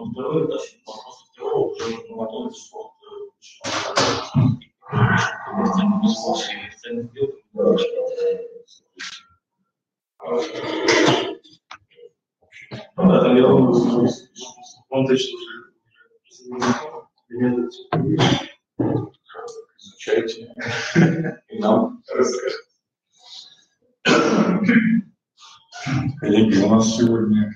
второй этаж, после второго уже можно готовить спорт. Ну да, там я думаю, он точно уже изучайте и нам расскажите. Коллеги, у нас сегодня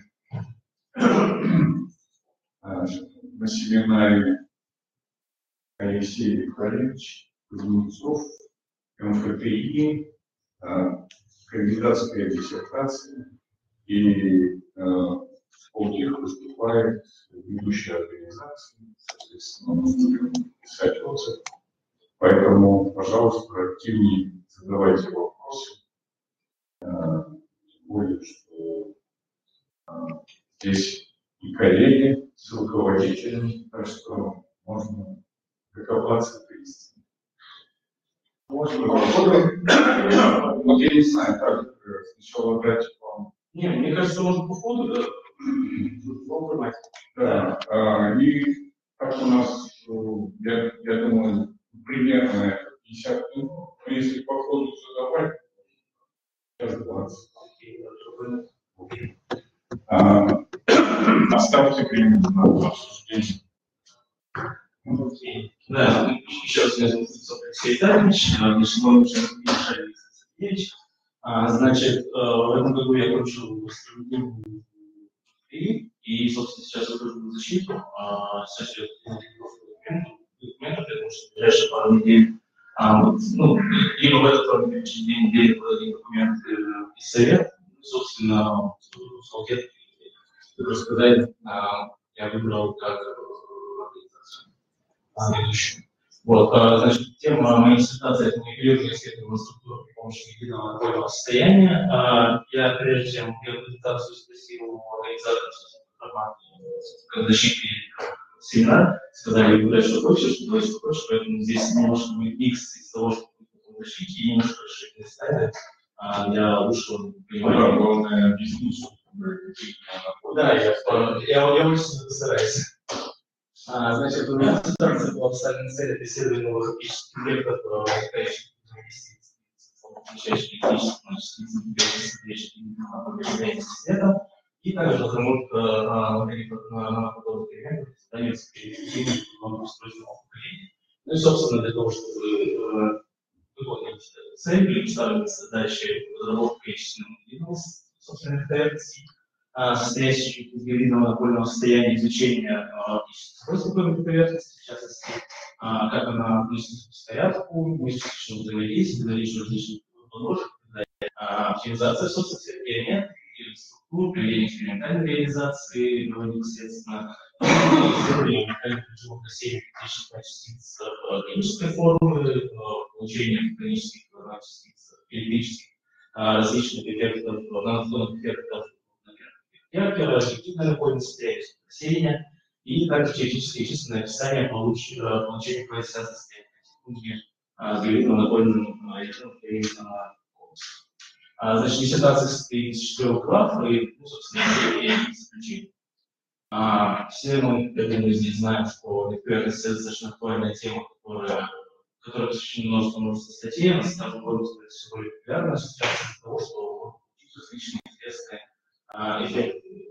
на семинаре Алексей Викторович Кузнецов, МФТИ, кандидатская диссертация, и полтих выступает ведущая организация, соответственно, мы будем писать отзыв. Поэтому, пожалуйста, активнее задавайте вопросы. Тем более, что здесь и коллеги с руководителями, так что можно докопаться до истины. Можно попробовать. Вот я не знаю, как сначала брать вам. Не, мне кажется, можно по ходу, да. Да, и так у нас, я думаю, примерно 50 минут, но если по ходу задавать, сейчас 20. Оставьте время на обсуждение. Да, еще раз меня зовут Алексей Викторович, начинаю Алексей Сергеевич. Значит, в этом году я кончил структуру и, собственно, сейчас выхожу в защиту. Сейчас я документов, потому что в ближайшие пару недель, либо в этот вторник, или через 2 недели подадим документы из совета. Собственно, как рассказать, я выбрал как организацию ведущую. Вот, значит, тема моей диссертации – это молекулярное исследование структуры при помощи единого напольного состояния. Я, прежде чем делать презентацию, спросил у организаторов защиты семинар, сказали, выбирай, что хочешь, делай, что хочешь, поэтому здесь немножко будет микс из того, что будет в защите, и немножко расширенные слайды для лучшего понимания. Да, главное объяснить, что да, я очень постараюсь. Значит, у меня диссертация была поставлена цель это исследование новых этических объектов, возникающих инвестиций, включающих этические света, и также разработка на подобных элементах становится перспективой устройственного поколения. Ну и, собственно, для того, чтобы выполнить цель, ставится задача разработка качественного моделирования собственных реакций, состоящих из гибридного напольного состояния, изучения свойств поверхности, в частности, как она относится к порядку, мышечного взаимодействия, наличие различных подложек, оптимизация, собственно, элементов, структур, проведение экспериментальной реализации, непосредственно исследование уникальных ключевых осей критических частиц конической формы, получение конических частиц электрических, различных эффектов, нанотонных эффектов, эффективное напольное состояние, рассеяния и также теоретическое и численное описание получения коэффициента состояния с гибридным напольным электроном. Значит, диссертация состоит из 4 глав и, собственно, заключений. Все мы, я думаю, здесь знаем, что НПРС достаточно актуальная тема, которая посвящена множество статей, она с каждым годом становится все более популярной сейчас из-за того, что различные интересные эффекты.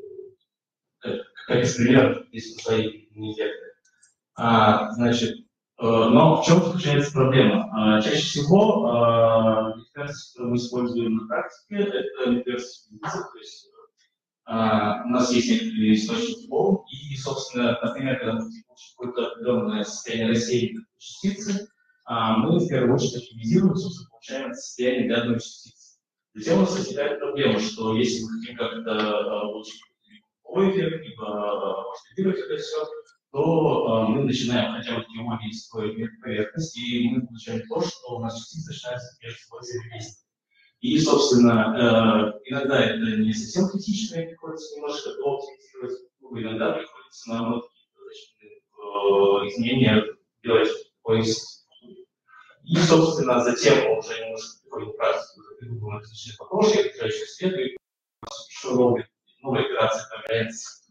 Как эксперимент, если свои не эффекты. Значит, но в чем заключается проблема? Чаще всего лекарства, которые мы используем на практике, это лекарства, то есть у нас есть некоторые источники волн, и, собственно, например, когда мы получим какое-то определенное состояние рассеяния частицы, мы в первую очередь оптимизируем, собственно, получаем состояние для одной частицы. Затем у нас возникает проблема, что если мы хотим как-то получить эффект, либо масштабировать это все, то мы начинаем хотя бы теории строить поверхность, и мы получаем то, что у нас частицы начинают между собой взаимодействовать. И, собственно, иногда это не совсем критично, и приходится немножко дооптимизировать, иногда приходится наоборот какие-то изменения делать в поиске. И, собственно, затем мы уже немножко приходим в практику, придумываем различные подложки, отражающие свет, и еще новая операция появляется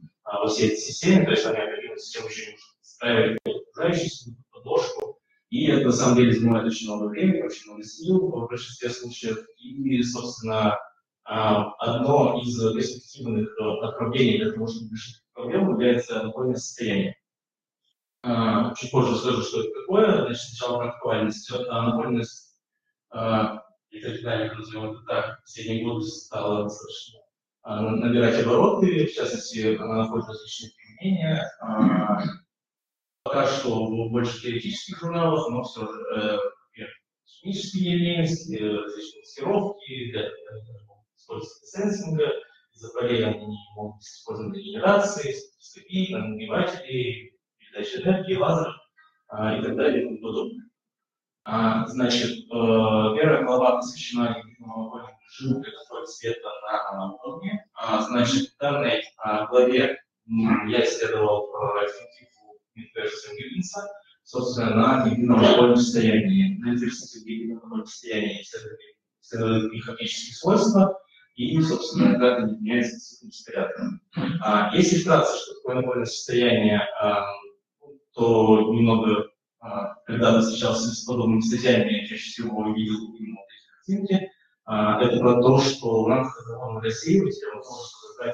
во всей этой системе, то есть сами оперативные системы еще не устраивали окружающую подложку, и это на самом деле занимает очень много времени, очень много сил в большинстве случаев, и, собственно, одно из перспективных направлений для того, чтобы решить проблему, является напольное состояние. Чуть позже скажу, что это такое. Значит, сначала про актуальность. Напольность, и так далее, назовем это так, в последние годы стала достаточно набирать обороты, в частности, она находит различные применения. Пока что в больше теоретических журналах, но все же, например, химические явления, различные маскировки, для использования сенсинга, из-за проблем они могут быть использованы для генерации, спектроскопии, нагревателей, передачи энергии, лазеров и так далее и тому подобное. Значит, первая глава посвящена гибридному режиму для контроля света на уровне. Значит, в данной главе я исследовал альтернативу Мидверса Гиббинса, собственно, на гибридном напольном состоянии. На интересности гибридного напольного состояния исследовали их оптические свойства и, собственно, как они меняются циклическим порядком. Если вкратце, что такое напольное состояние, то немного, когда встречался с подобными статьями, я чаще всего видел именно эти картинки. Это про то, что в рамках одного рассеивателя можно создать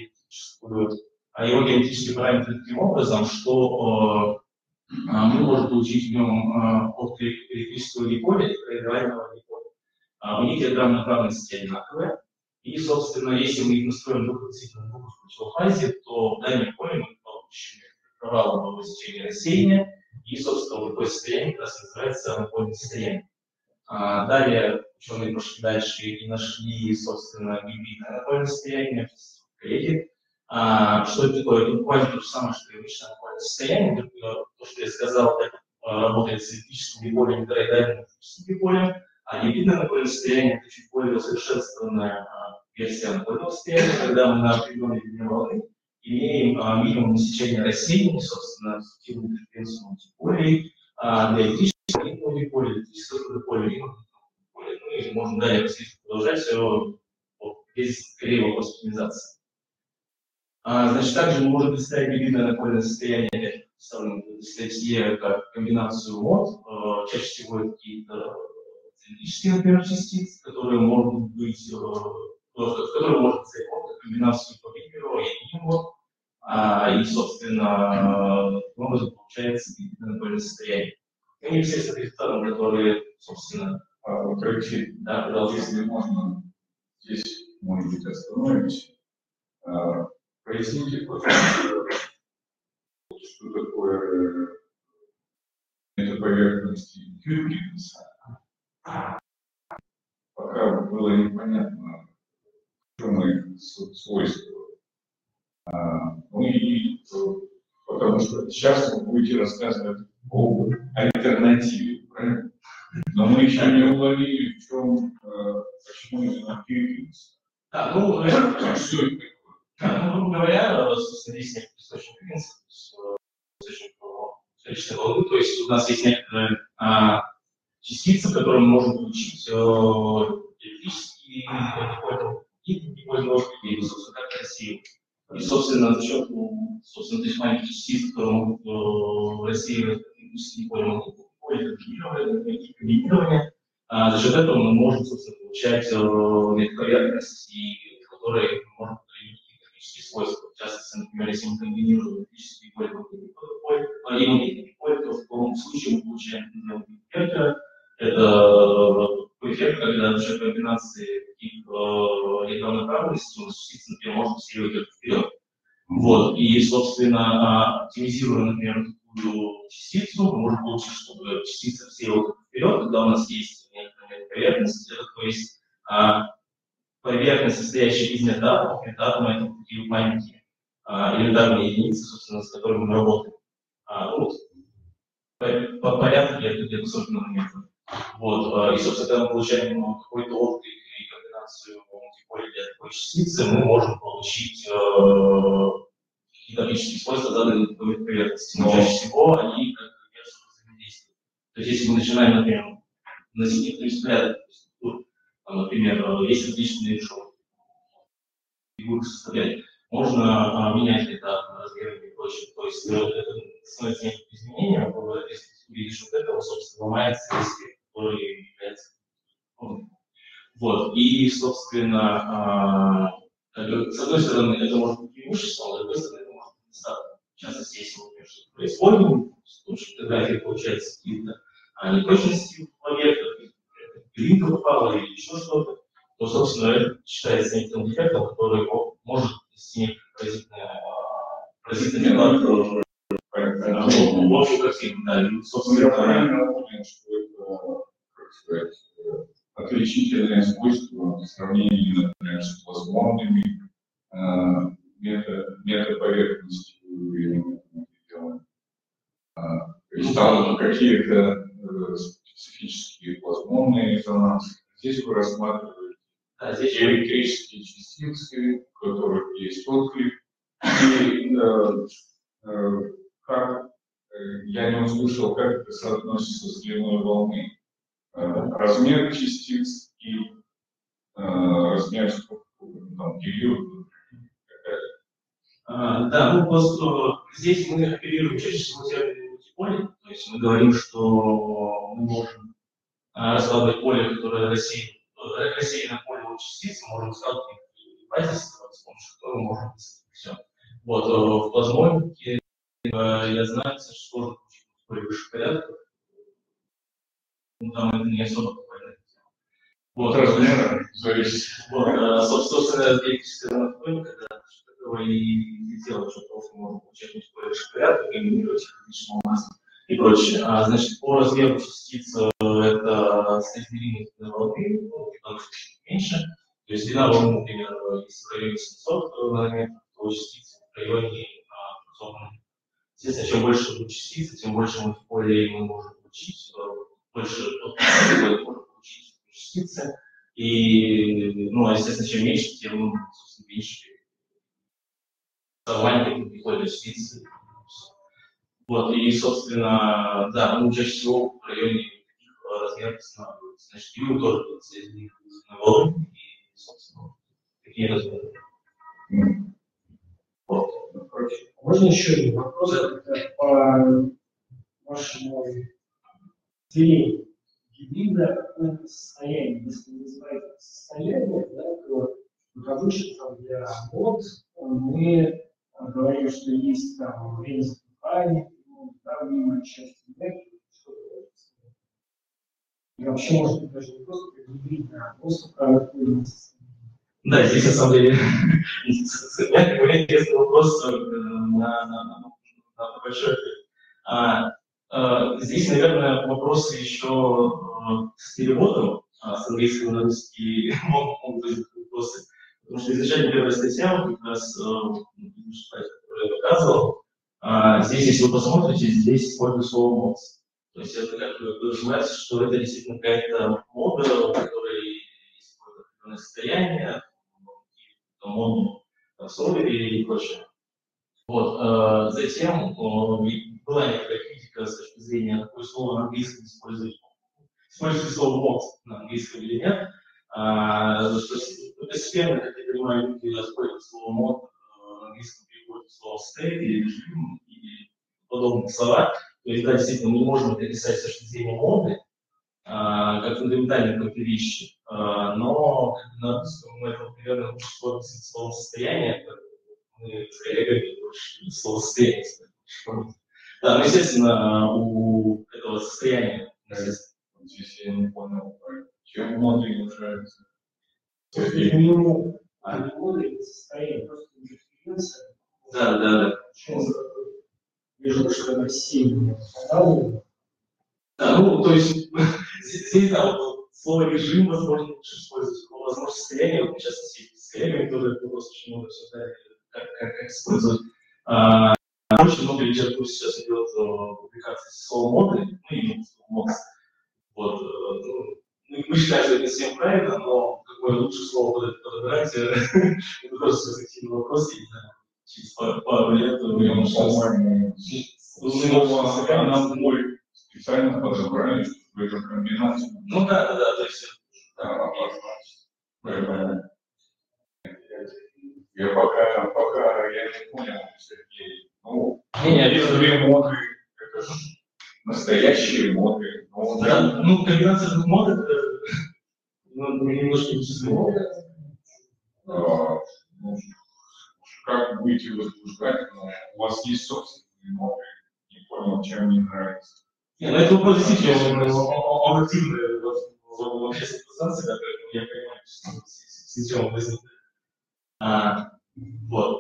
его геометрические параметры таким образом, что мы можем получить в нем оптоэлектрического диполя и проигрываемого диполя. У них диаграмма направленности одинаковая. И, собственно, если мы их настроим друг относительно друга в противофазе, то в дальнем поле мы получим провалового сечения рассеяния, и, собственно, вот такое состояние как раз называется напольное состояние. Далее ученые пошли дальше и нашли, собственно, гибридное напольное состояние, коллеги. Что это такое? Это буквально то же самое, что и обычное напольное состояние. То, что я сказал, это работает с электрическим диполем и тороидальным электрическим диполем, а гибридное напольное состояние – это чуть более усовершенствованная версия напольного состояния, когда мы на определенной длине волны имеем минимум сечения рассеяния, собственно, эффективную интерференцию диполей, для электрического диполя, электрического диполя и магнитного диполя. Ну и можно далее продолжать все без скорее вопрос оптимизации. Значит, также мы можем представить гибридное напольное состояние в статье как комбинацию мод. Чаще всего это какие-то цилиндрические, например, частицы, которые могут быть, в которые можно представить комбинацию Павликова и Нимбо. И, собственно, таким образом получается гибридное напольное состояние. И не все с результатом, которые, собственно, Короче, да, продолжить. если можно, здесь, может быть, остановимся. Поясните, пожалуйста, что такое метаповерхности Гиббинса. Пока было непонятно, в чем их свойства. Потому что сейчас вы будете рассказывать об альтернативе, правильно? Но мы еще не уловили, в чем, почему именно Гиббинс. Ну, что это такое? грубо говоря, собственно, есть некоторый источник Гиббинса, источник сферической волны, то есть у нас есть некоторые частицы, которые мы можем получить электрический диполь или, собственно, как рассеивать. И, собственно, за счет этих маленьких частиц, которые могут рассеивать электрический диполь, комбинирование, за счет этого мы можем, собственно, получать поверхность, которая может проявить электрические свойства. В частности, например, если мы комбинируем электрический диполь и магнитный диполь, то в таком случае мы получаем эффект. Это эффект, когда за счет комбинации таких электронной направленности у нас частица, например, может усиливать вперед. Вот. И, собственно, оптимизируя, например, такую частицу, мы можем получить, чтобы частица всела вперед, когда у нас есть некоторая поверхность, то есть поверхность, состоящая из метатомов, метатомы это такие маленькие элементарные единицы, собственно, с которыми мы работаем. По порядку где-то сотни метров. Вот. И, собственно, когда мы получаем какой-то отклик и комбинацию мультиполя для такой частицы, мы можем получить какие-то оптические свойства заданные такой поверхности. Но чаще всего они как взаимодействуют. То есть, если мы начинаем, например, носить некоторые взгляды, например, есть различные фигуры составлять. можно менять этап размерами и прочее. То есть это становится неким изменением, если ты видишь вот этого, собственно, ломается весь, который является. Вот. И, собственно, с одной стороны, это может быть преимуществом, а с другой стороны, это может быть недостатком. В частности, если мы что-то происходит, лучше фотографии получается какие-то неточности в объектах, пылинка попала или еще что-то, то, собственно, это считается неким дефектом, который может нести поразительный вклад в общую картину. Да, и, собственно, я правильно понял, что это, как сказать, отличительное свойство в сравнении, например, с плазмонными метаповерхностью или метаматериалами. То есть там какие-то специфические плазмонные резонансы. Здесь вы рассматриваете электрические частицы, у которых есть отклик. И как, я не услышал, как это соотносится с длиной волны. Размер частиц и размер периода. Да, ну просто здесь мы оперируем чаще всего термином мультиполе, то есть мы говорим, что мы можем раскладывать поле, которое рассеяно поле от частиц, мы можем складывать базис, с помощью которого мы можем писать все. Вот, в плазмонике я знаю, что сложно получить поле выше порядка, там это не особо попадает. Вот, размер зависит. Вот, собственно, электрическая монотоника, да, этого и делать, что просто можно получать больше порядка, комбинировать их различного масса и прочее. Значит, по размеру частиц это соизмеримо длины волны, ну, потому что чуть меньше. То есть длина волны, например, если в районе 700 нанометров, то частицы в районе 200. Естественно, чем больше будет частицы, тем больше мультиполей мы можем получить, больше можем получить частицы. И, ну, естественно, чем меньше, тем, собственно, меньше маленькие приходят частицы. Вот, и, собственно, да, ну, чаще всего в районе таких размеров останавливаются. Значит, и тоже соединены на волну, и, собственно, такие размеры. Вот. Можно еще один вопрос? Это по вашему делению гибрида какое-то состояние. Если вы называете состояние, да, то обычно там для мод мы говорим, что есть там время затухания, давление, часть энергии, что-то. И вообще, может быть, даже не просто гибридное, а просто продуктивное состояние. Да, здесь на самом деле интересный вопрос на большой ответ. Здесь, наверное, вопросы еще с переводом с английского на русский могут быть вопросы. Потому что изначально первая статья, как раз, которую я показывал, здесь, если вы посмотрите, здесь используется слово mods. То есть это как бы подразумевается, что это действительно какая-то мода, у которой есть какое-то определенное состояние, модном солвере и прочее. Вот, затем была некоторая критика с точки зрения, какое слово на английском использует слово mod на английском или нет. Постепенно, как я понимаю, люди используют слово mod на английском переходит слово state или режим и подобные слова. То есть, да, действительно, мы не можем это писать с точки зрения моды, как фундаментальной какой-то вещи, но на русском мы это примерно лучше используем слово состояние, мы с коллегами больше слово состояние. Да, ну, естественно, у этого состояния. Здесь я не понял, чем моды не нравится. То есть это не моды, это состояние, просто уже фиксация. Да. Вижу, что это сильно. Да, ну, то есть, здесь, да, вот, слово режим, возможно, лучше использовать, но, возможно, состояние, вот мы сейчас с коллегами тоже просто очень много обсуждали, как использовать. Очень много литературы сейчас идет публикации слова моды, ну, именно слово мод. Вот, мы считаем, что это не совсем правильно, но какое лучшее слово подобрать, это тоже субъективный вопрос, я не знаю, через пару лет, по-моему, слово анаболь специально подобрали, чтобы эту комбинацию. Ну да, то есть. Я пока я не понял, Сергей. Ну, Не, вижу. две моды, это же настоящие моды. Но Да, ну, комбинация двух мод, это немножко не число. ну, как будете возбуждать, но у вас есть собственные моды. Не понял, чем не нравится. Не, ну это вопрос действительно, он активный в общественном пространстве, да, поэтому я понимаю, что с чем возникнет. Вот.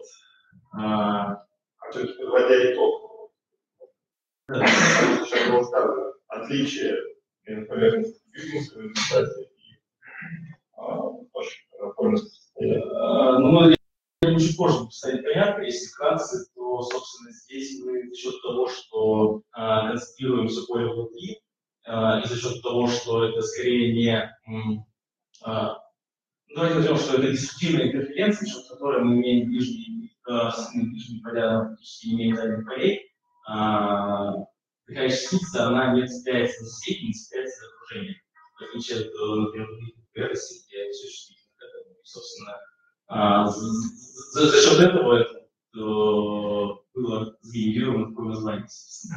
То есть, подводя итог, сейчас было сказано, отличие между поверхностью бизнеса, результате и Ну, я чуть позже поставить понятно, если вкратце, то, собственно, здесь мы за счет того, что концентрируем все поле внутри, и за счет того, что это скорее не... давайте возьмем, что это деструктивная интерференция, за счет которой мы имеем ближние поля, практически не имеем дальних полей. Такая частица, она не цепляется за сеть, не цепляется за окружение. В отличие от, например, версии, где все чувствительно. Собственно, за счет этого это было сгенерировано такое название.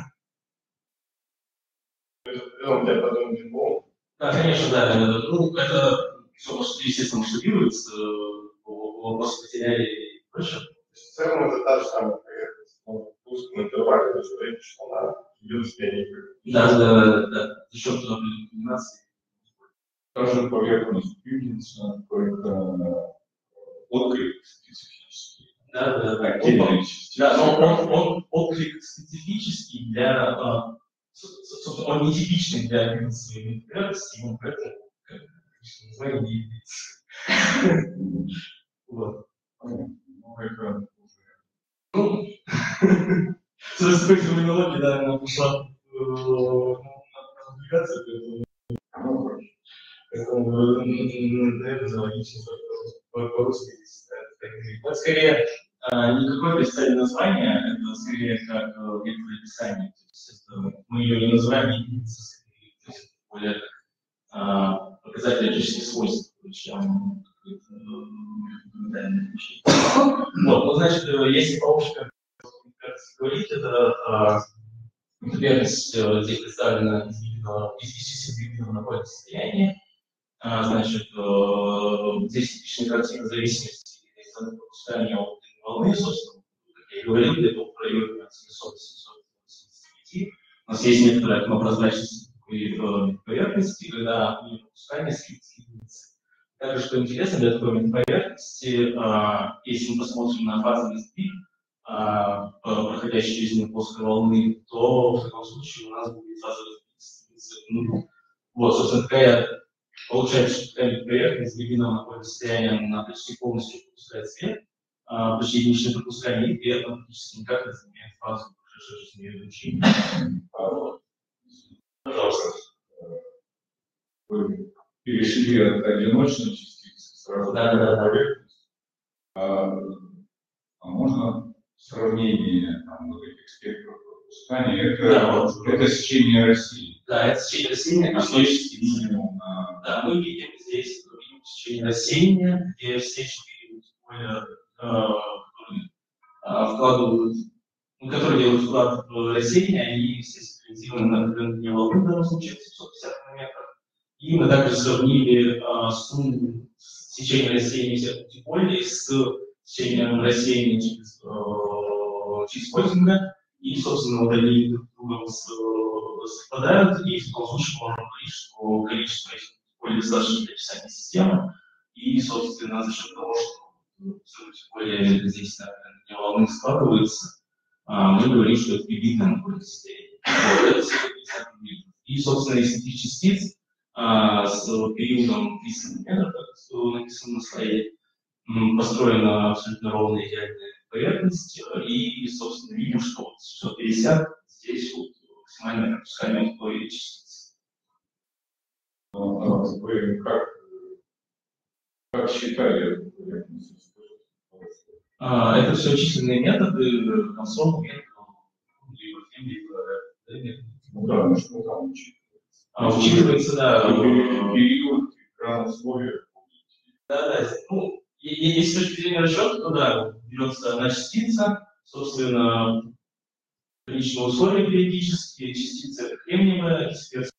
он тебя потом не помнит. Да, конечно, да. Ну, это, естественно, масштабируется, вопросы потеряли и прочее. В целом это та же самая поверхность. В узком интервале вы говорите, что она ведет себя никак. Да. За счет комбинации. Даже поверхность бизнеса, только отклик специфический. Да. Отдельная частица. Да, но он отклик специфический для... Собственно, он нетипичный для своей поверхности, ему поэтому название не является. Вот. Ну, это Ну, с такой терминологией, да, она пошла на публикацию, поэтому, наверное, логично по-русски. Это скорее никакое представление названия, это скорее как некоторое описание. То есть это, мы ее не называем единицей, то есть это более показатель отличных свойств, чем фундаментальные вещи. Вот, ну, значит, если по-общему говорить, это поверхность здесь представлена из индивидуального находится состояния. Значит, здесь типичная картина зависимости от пропускания от волны, собственно, как я и говорил, где-то в районе 700-785. У нас есть некоторая окнопрозрачность поверхности, когда пропускание скидывается. Также, что интересно для такой поверхности, если мы посмотрим на фазовый сдвиг, проходящий через нее плоской волны, то в таком случае у нас будет фазовый сдвиг. Вот, собственно, такая получается, что такая поверхность глубинного находится состояния, она почти полностью пропускает свет, почти единичное пропускание, и при этом практически никак не изменяет фазу прошедшего через нее излучения. Пожалуйста. Вы перешли от одиночной частицы сразу на поверхность. А можно сравнение вот этих спектров пропускания? Это сечение России. Да, это сечение рассеяния, космический минимум. Да, мы видим здесь сечение рассеяния, где все четыре поля, вкладывают, которые делают вклад в рассеяние, они все синхронизированы на определенной волны, в данном случае 750 нанометров. И мы также сравнили сумму сечения рассеяния всех пятиполей с сечением рассеяния через Хользинга, и, собственно, вот они друг с другом совпадают, и в том случае можно говорить, что количество этих полей достаточно для описания системы, и, собственно, за счет того, что поле здесь на волны складываются, мы говорим, что это гибридное поле состояние. И, собственно, из этих частиц с периодом 300 нанометров, как написано на слайде, построена абсолютно ровная идеальная поверхность, и, собственно, видим, что вот 750 здесь вот максимальное пропускание той частицы. Вы как считали эту поверхность? Это все численные методы, консоль, либо фем, либо ну да, ну что там учитывается? Учитывается, да. Период экрана условия. Да, ну, Если с точки зрения расчета, то да, берется одна частица, собственно, личные условия периодические, частица кремниевая,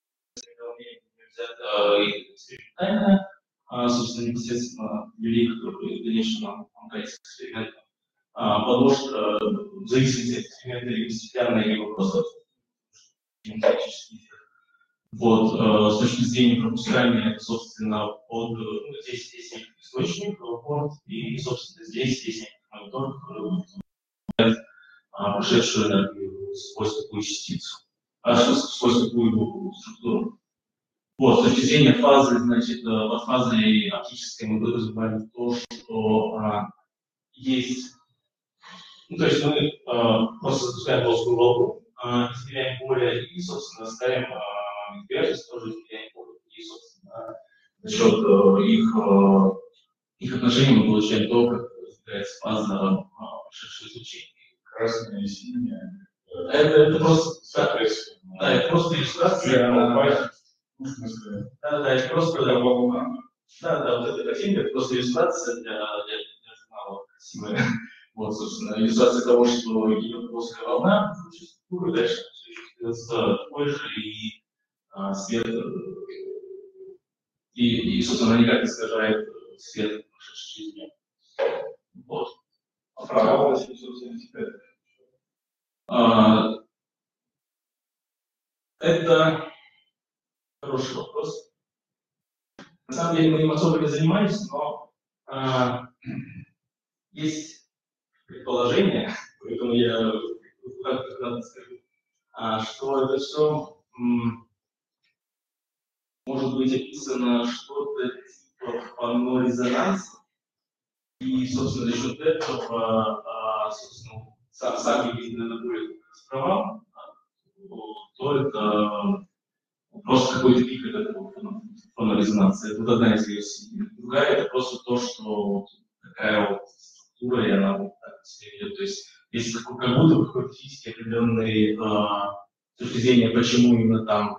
экспериментальная, собственно, непосредственно велик, который в дальнейшем нам помогает с экспериментом. Подложка, в зависимости от эксперимента, либо стеклянная, либо просто металлический эффект. Вот, с точки зрения пропускания, собственно, под, здесь есть некий источник, порт, и, собственно, здесь есть некий монитор, который прошедшую энергию сквозь такую частицу, сквозь такую структуру. Вот, с точки зрения фазы, значит, под фазой оптической мы подразумеваем то, что есть, ну, то есть мы просто запускаем плоскую волну, измеряем поле и, собственно, ставим верхность, тоже измеряем поле. И, собственно, за счет их отношений мы получаем то, как является фаза прошедшего излучения. Красное и синее. Это просто, Соответственно. да, это просто иллюстрация. Да, это просто волна. Да, вот эта картинка, это просто иллюстрация для журнала красивая. Вот, собственно, иллюстрация того, что идет плоская волна, и дальше все еще остается такой же, и свет, и, собственно, она никак не искажает свет, прошедший через нее. Вот. А провал 775? Это хороший вопрос. На самом деле мы им особо не занимались, но есть предположение, поэтому я как скажу, что это все может быть описано что-то типа фонорезонанса, и, собственно, за счет этого, собственно, сам единый будет провал, то это просто какой-то пик этого фонорезонанса. Это вот одна из версий. Другая это просто то, что такая вот структура, и она вот так себя ведет. То есть, если как будто бы какой-то физически определенный с точки зрения, почему именно там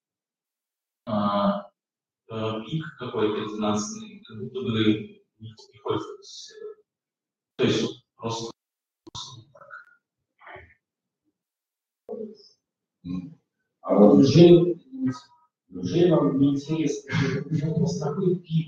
пик какой-то резонансный, как будто бы не приходит. То есть просто А вот уже вам не интересно, у нас такой пик,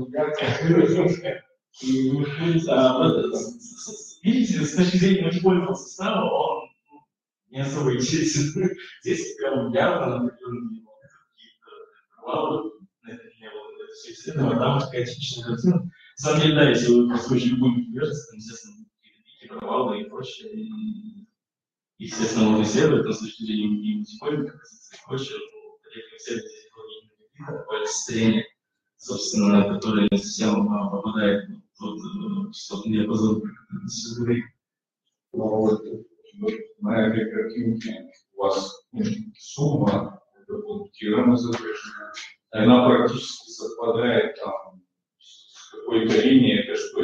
видите, с точки зрения математического состава, он не особо интересен. Здесь прям явно какие-то провалы, это все исследовано, там такая типичная картина. На самом деле, да, если вы построите любую поверхность, там, естественно, будут какие-то пики, провалы и прочее, и, естественно, можно исследовать, но с точки зрения математики, и прочее, исследовать такое состояние, собственно, которое не совсем попадает в тот частотный диапазон, про который мы сейчас говорим. Но вот на этой картинке у вас сумма пунктиром изображена, и она практически совпадает там с какой-то линией, это что,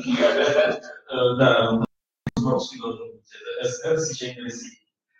да, должен быть это СР сечение России.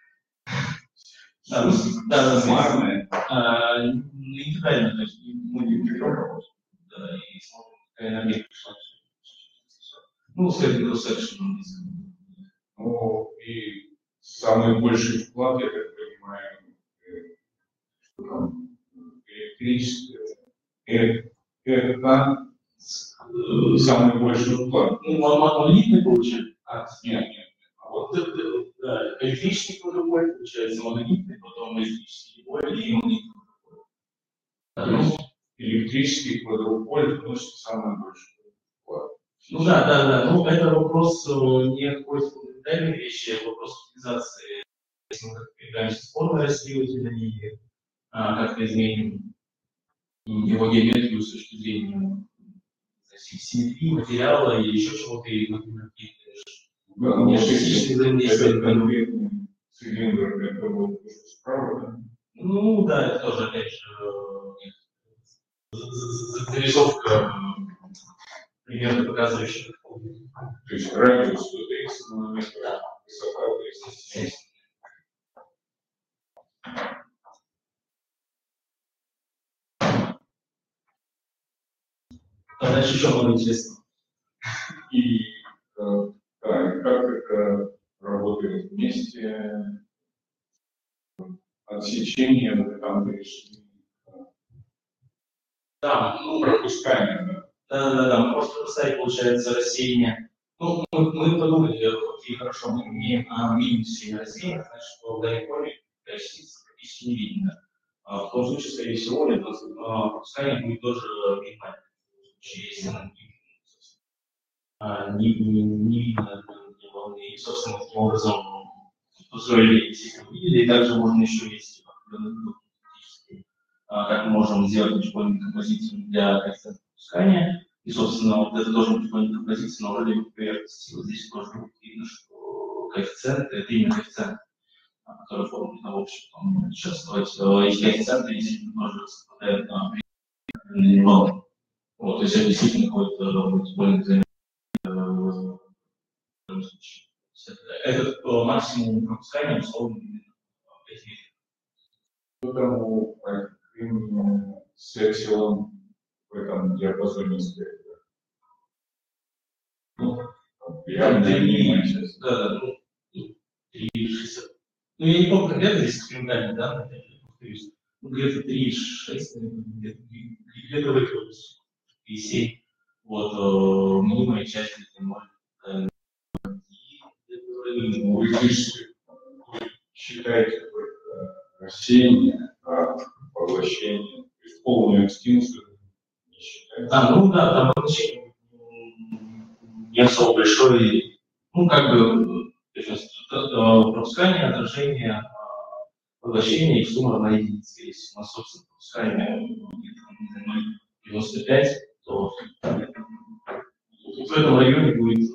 Да, суммарная. Индивидуально, то есть мы не берем, да, и смотрим, какая энергия пришла. Ну, следует совершенно. Ну, и самый больший вклад, я так понимаю, что там электрическое, это самый большой вклад. Ну, монолитный получается. Нет. А вот да, электрический квадрополь получается монолитный, потом электрический поль и монолитный квадрополь. Ну, электрический квадрополь вносит самый большой вклад. Ну да. Ну, это вопрос не какой-то фундаментальной вещи, а вопрос утилизации. Если мы передаемся с формы растворителя и как-то изменим его геометрию с точки зрения симметрии материала или еще чего-то, и, например, Да, не частичные взаимодействия. Этот конкретный цилиндр, это вот справа, да? Ну да, это тоже, опять же, зарисовка примерно показывающая. То есть радиус ДТХ на метр, высота ДТХ. А дальше еще много интересного. И да, и как это работает вместе, отсечение, вы там решили, Да, пропускание, да. да, мы просто поставить, получается, рассеяние. Ну, мы подумали, окей, хорошо, мы имеем минус рассеяния, значит, что в данной форме частиц практически не видно. В том случае, скорее всего, это пропускание будет тоже минимальным. Если не видно волны. И, собственно, таким образом построили систему видели, и также можно еще есть как мы можем сделать ничего композицию для коэффициента пропускания. И, собственно, вот это тоже ничего композиция на уровне поверхности. Вот здесь тоже будет видно, что коэффициент это именно коэффициент, который формулирует на общем. Сейчас давайте, если коэффициенты действительно тоже совпадают на определенные волны. Вот, то есть это действительно какой-то мультипольный этот максимум пропускания условно Поэтому с эпсилон в этом диапазоне стоит. Ну, Я не сейчас. Да, 3,60. Ну, я не помню конкретно здесь экспериментальные данные, опять же, повторюсь. Ну, где-то 3,6, где-то в этой области. 3,7. Вот, минимальная часть это 0. Вы считаете только рассеяние, а поглощение, то есть полную экстинцию не считаете? Ну да, там поглощение не особо большое. Ну, как бы, пропускание, отражение, поглощение и сумма равна единице. Если у нас, собственно, пропускание 0,95, то в этом районе будет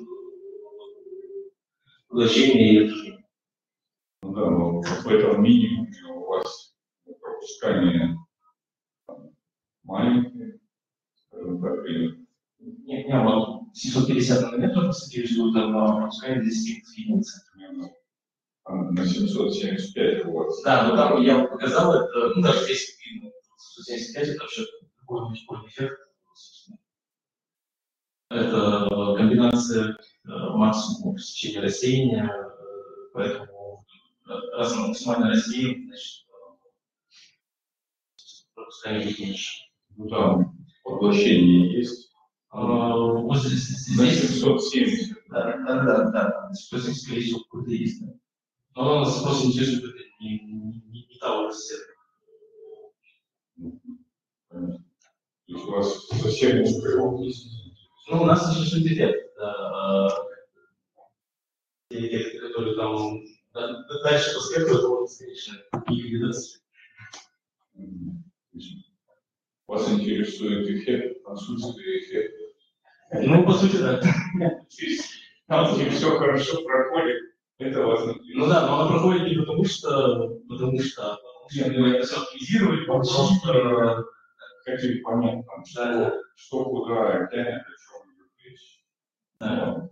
поглощение и отражение. Ну да, но в этом минимуме у вас пропускание маленькое, скажем так, или... Не, вот 750 нанометров, кстати, рисуют пропускание 10 единиц. На 775 у вас. Да, но там я показал это, ну даже здесь видно, 775 это вообще такой мультипольный эффект. Это комбинация максимума пресечения рассеяния, поэтому раз максимально рассеян, значит пропускание единичное. Ну там поглощение есть. Вот здесь 770. Да. Здесь, скорее всего, какой-то есть. Но нас просто интересует это не та область. То есть у вас совсем узкая область. Ну, у нас существует эффект. Те эффекты, которые там дальше по спектру, это вот, конечно, гибридация. Вас интересует эффект, отсутствие эффекта. Ну, по сути, да. Там, где все хорошо проходит, это вас интересует. Ну да, но она проходит не потому что мы это все оптимизировали, Просто хотели понять, там, что куда тянет, о чем идет речь. Да.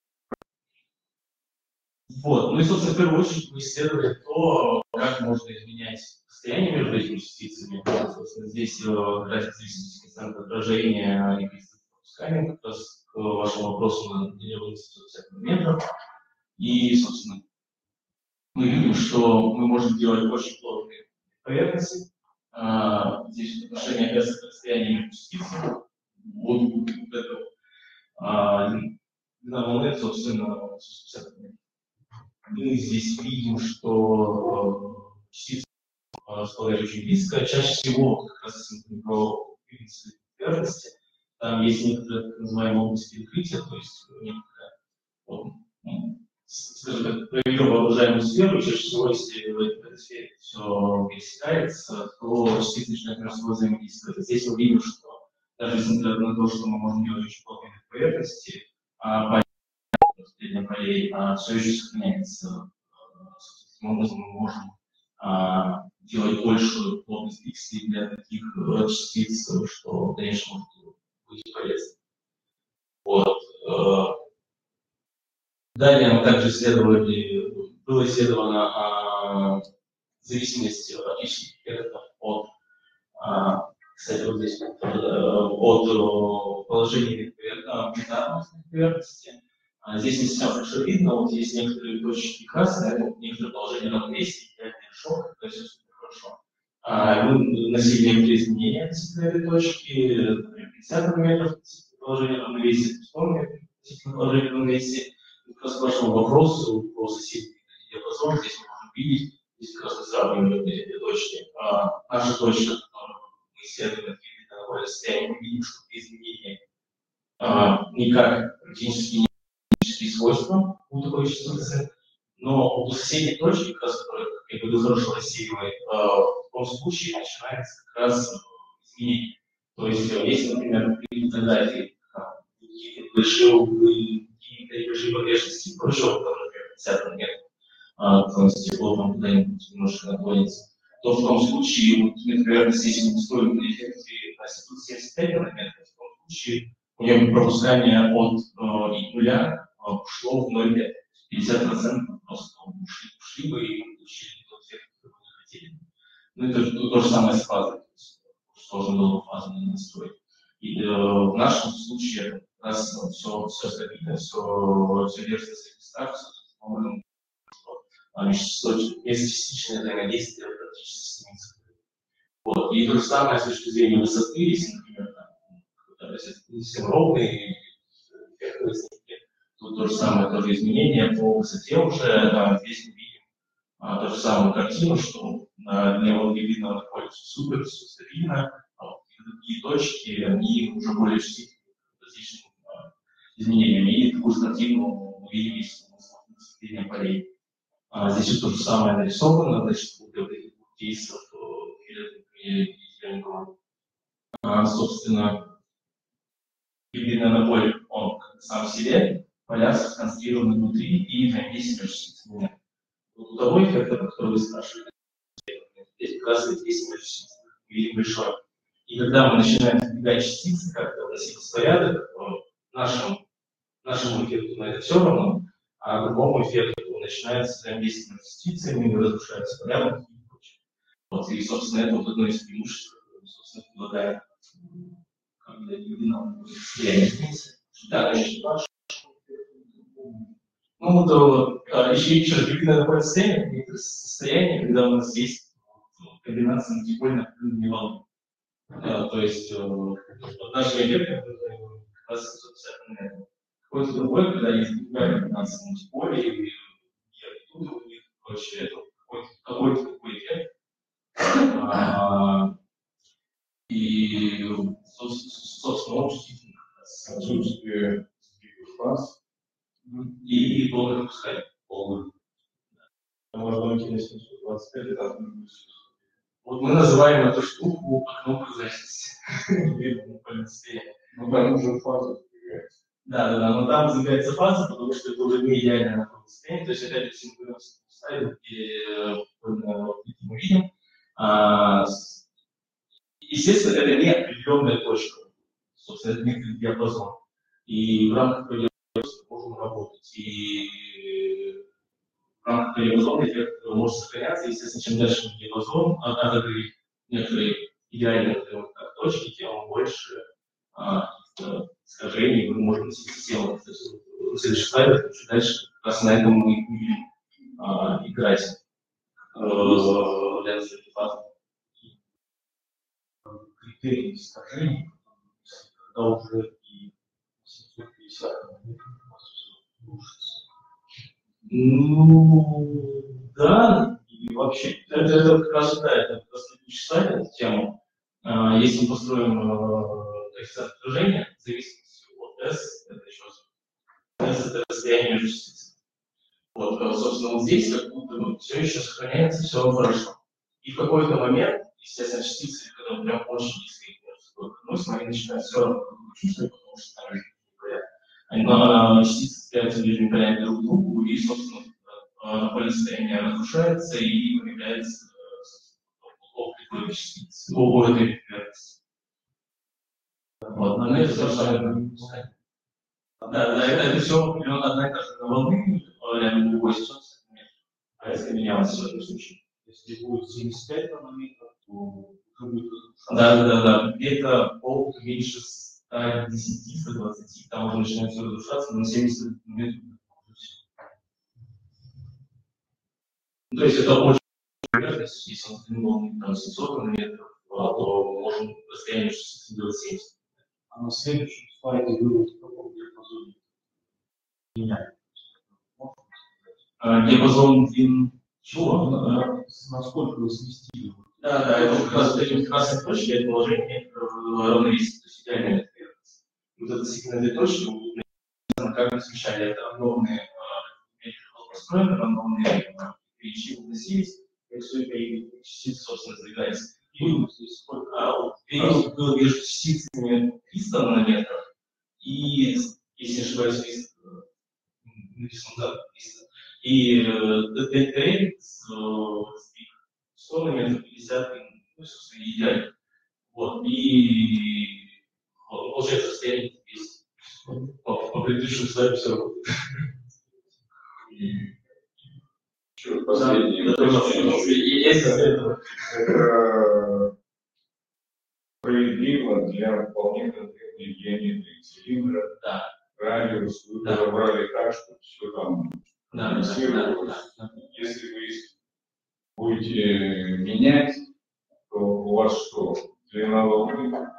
Вот. Ну и, собственно, в первую очередь мы исследовали то, как можно изменять состояние между этими частицами. Собственно, здесь разница зависимости коэффициента отражения и коэффициента пропускания, как раз к вашему вопросу на длине 750 нанометров. И, собственно, мы видим, что мы можем делать очень плотные поверхности. Здесь отношение опять к расстоянию между частицами. Вот это длина волны, собственно, 750 нанометров. Мы здесь видим, что частицы располагаются очень близко. Чаще всего, как раз если мы говорим про поверхности, там есть некоторые так называемые области перекрытия, то есть некоторые, скажем так, проверил воображаемую сферу, чаще всего, если в этой сфере все пересекается, то частицы начинают между собой взаимодействовать. Здесь мы видим, что даже несмотря на то, что мы можем делать очень плотные поверхности, среднем полей все еще сохраняется. Таким образом мы можем делать большую плотность пикселей для таких частиц, что, конечно, может быть полезно. Вот. Далее мы также было исследовано зависимость оптических эффектов от Кстати, вот здесь от положения поверхности. Здесь не совсем хорошо видно, вот есть некоторые точки красные, некоторые положения равновесия, идеальный шок, то есть все хорошо. Мы носили некоторые изменения относительно этой точки, например, 50 мм положения равновесия, 100 мм положения равновесия. Как раз к вашему вопросу про соседний диапазон, здесь мы можем видеть, здесь как раз мы сравниваем эти точки. Наша точка, которую мы исследуем на состоянии, мы видим, что изменения никак практически не свойства у такой частицы, но у соседней точки, как раз, которая, как я говорю, хорошо рассеивает, в том случае начинается как раз изменение. То есть, если, например, при фотографии какие-то большие погрешности, хорошо, например, 50 мм, то есть тепло там куда-нибудь немножко находится, то в том случае, например, если мы строим на эффекте 75 мм, в том случае у него пропускание от нуля ушло в 0,5. 50% просто ушли бы и получили тот эффект, который мы хотели. Ну, это то же самое с фазой. Сложно было бы фазу настроить. И в нашем случае как раз все стабильно, все держится в местах, межчастичное взаимодействие практически снится. Вот. И то же самое с точки зрения высоты, если, например, если ровный эффект, тут то же самое тоже изменение по высоте уже. Здесь мы видим ту же самую картину, что для лонгитудинного находится супер, все стабильно, а вот другие точки, они уже более чувствительны к различным изменениям. И такую же картину мы видим, если мы смотрим на сцепление полей. Здесь все то же самое нарисовано, значит, вот этих двух кейсов и зеленого. Собственно, гибридный напой, он сам в себе, поля сконструированы внутри и взаимодействие между частицами. Вот у того эффекта, про который вы спрашиваете, здесь как раз взаимодействие между частицами видим большое. И когда мы начинаем избегать частицы, как-то вносить в порядок, нашему эффекту на это все равно, а другому эффекту начинается взаимодействие между частицами, разрушается порядок и прочее. Вот, и, собственно, это вот одно из преимуществ, которое, собственно, предлагает именно состояние. Да, значит, ну, то еще раз, гибридное напольное состояние, это состояние, когда у нас есть комбинация мультипольных и волн. То есть наши эффекты как раз какой-то другой, когда есть другая комбинация мультиполя и оттуда у них, короче, это какой-то такой эффект. И, собственно, он Отсутствие фаз и полное пропускание. полных. Можно уйти на 725 этапов. Вот мы называем эту штуку окно прозрачности. Ну там уже фаза появляется. Да, но там забегается фаза, потому что это уже не идеальное находное состояние. То есть, опять же, мы ставим, где мы видим. Естественно, это не определенная точка. Собственно, это некий диапазон. И в рамках этого диапазона можем работать. И в рамках диапазона эффект может сохраняться. Естественно, чем дальше диапазон отодвигает некоторые идеальные точки, тем больше искажений мы можем носить систему. В следующий слайд, дальше как раз на этом мы будем играть для следующей фазы. Критерии искажений, когда уже и 750 рушится. Ну, да, и вообще, это как раз, да, это следующий слайд, эту тему. Если мы построим коэффициент движения, в зависимости от S, это еще S это расстояние между частицами. Вот, собственно, вот здесь как будто все еще сохраняется, все хорошо. И в какой-то момент, естественно, частицы, когда прям очень близко они начинают все равно чувствовать, потому что там непонятно. Частицы цепляются ближними полями друг к другу, и, собственно, напольное состояние разрушается, и появляется опыт частиц, опыт поверхности. Вот, но это все самое. Да, это все определенно одна и та же волны, рядом другой ситуации, а если менялось в этом случае. Если будет 75 нанометров, то Да. Где-то полк меньше 110-120, там уже начинает все разрушаться, но 70 метров. То есть это очень вероятность, если он длиной там 700 метров, то можем расстояние 60 70. А на следующем слайде вывод в каком диапазоне меняет. Диапазон длин чего? Насколько вы сместили? Да, это как раз эти красные точки, это положение равновесия, то есть идеальная вероятность. Вот это действительно две точки, как мы смещали, это рандомные построены, рандомные вещи вносились, и все это частицы, собственно, сдвигается. И период был между частицами 300 нанометров, и, если не ошибаюсь, написано, да, 300. И ДТР с 100 нанометров, 50, ну, собственно, идеально. Вот, и получается, расстояние есть. По предыдущему слайду все работает. Еще последнее. Это справедливо для вполне конкретной геометрии цилиндра. Да. Радиус вы подобрали так, чтобы все там фиксировалось. Если вы будете менять, то у вас что? Длина волны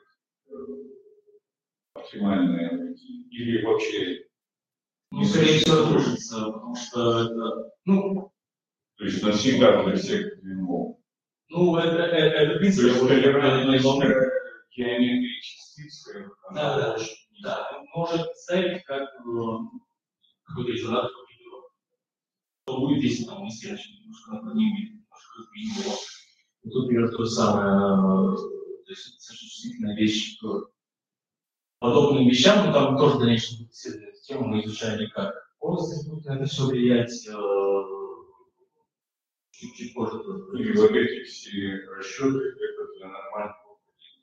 оптимальная или вообще? Ну, скорее всего, разрушится, потому что это, ну... То есть навсегда для всех длин волн. Ну, это принцип, толерантность геометрии частиц. Да. Может ставить как какой-то резонатор, что будет, если там мы следующий немножко наклоним, немножко сдвинем его. И тут, например, то же самое, то есть существительная вещь к подобным вещам, но там тоже дальнейшая исследовательная тема, мы изучали, как полностью будет на это все влиять, чуть позже. И вот эти все расчеты, это для нормального.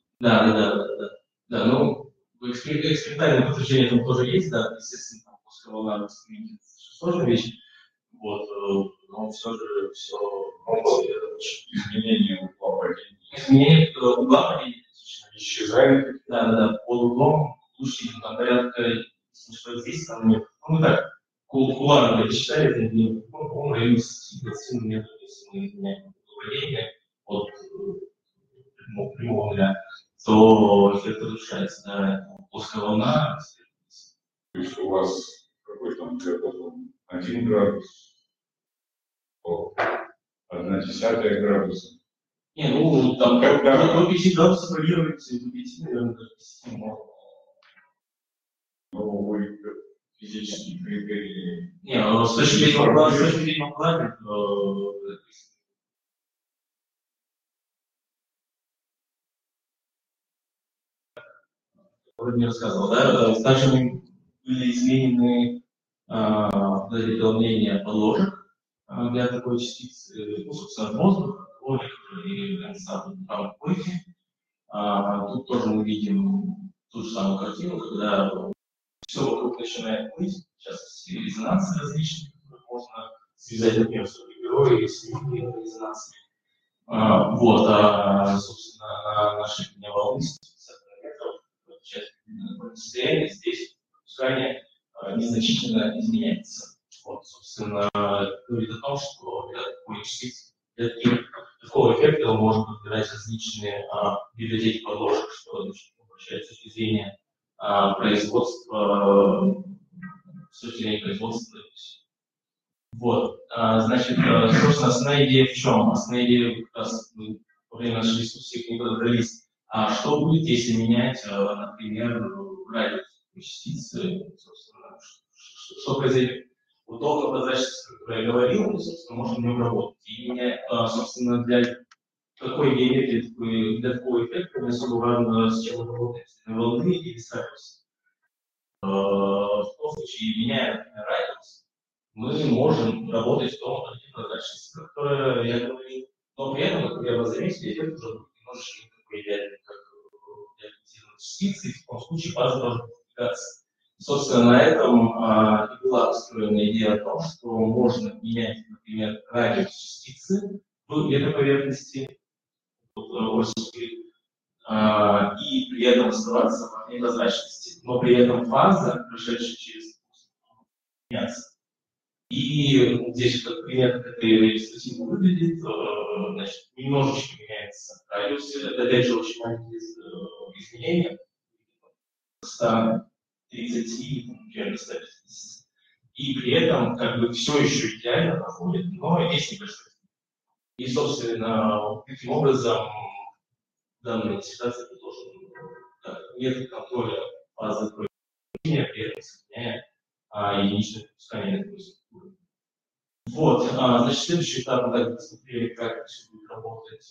Да, ну, экспериментальное подтверждение там тоже есть, да, естественно, там после волна сложная вещь, вот, но все же все Изменение угла падения. Изменение угла падения Исчезает. Да, под углом лучше, там порядка, если здесь, там нет, ну так, куларно считали, это не, он район 20 метров, если мы изменяем падение от прямого нуля, то эффект разрушается, да, плоская волна. То есть у вас какой там диапазон? 1 градус, 1/10 градуса. Не, ну там до 5 градусов варьируется, и до 5, наверное, даже 10 можно. Ну, вы физические критерии. Не, ну с точки зрения угла, вроде не рассказывал, да? Также были изменены переполнение подложек для такой частицы, ну, собственно, воздух, воздух и там койки. Тут тоже мы видим ту же самую картину, когда все вокруг начинает плыть, сейчас резонансы различные, которые можно связать, например, с герои, с резонансами. Вот, собственно, на нашей длине волны 150 метров, часть состояния здесь пускание незначительно изменяется. Вот, собственно, говорит о том, что для такой частицы, для такого эффекта мы можем подбирать различные библиотеки подложек, что обращает с точки зрения производства, с точки зрения производства. Вот, значит, собственно, основная идея в чем? Основная идея, как раз мы во время нашей дискуссии к ней подобрались. Что будет, если менять, например, радиус частицы, собственно, что произойдет? Вот то прозрачность, о которой я говорил, мы, собственно, можем в нем работать. И меня, собственно, для такой геометрии, для такого эффекта не особо важно, с чем мы работаем, с волны или с радиусом. В том случае, меняя, например, радиус, мы можем работать в том прозрачности, о которой я говорил, но при этом, как я вас заметил, эффект уже будет немножечко не такой идеальный, как реализировать частицы, в таком случае фаза должна достигаться. Собственно, на этом и была построена идея о том, что можно менять, например, радиус частицы в метаповерхности, фаза, прошедшая через мясо. И здесь вот пример, как эта иллюстративно выглядит, значит, немножечко меняется радиус. Это опять же очень маленькие изменения. 130, примерно 150. И при этом как бы все еще идеально проходит, но есть небольшой. И, собственно, таким образом данная диссертация предложена. Нет контроля фазы проведения, при этом сохраняя единичное пропускание такой структуры. Вот, значит, следующий этап мы также посмотрели, как это будет работать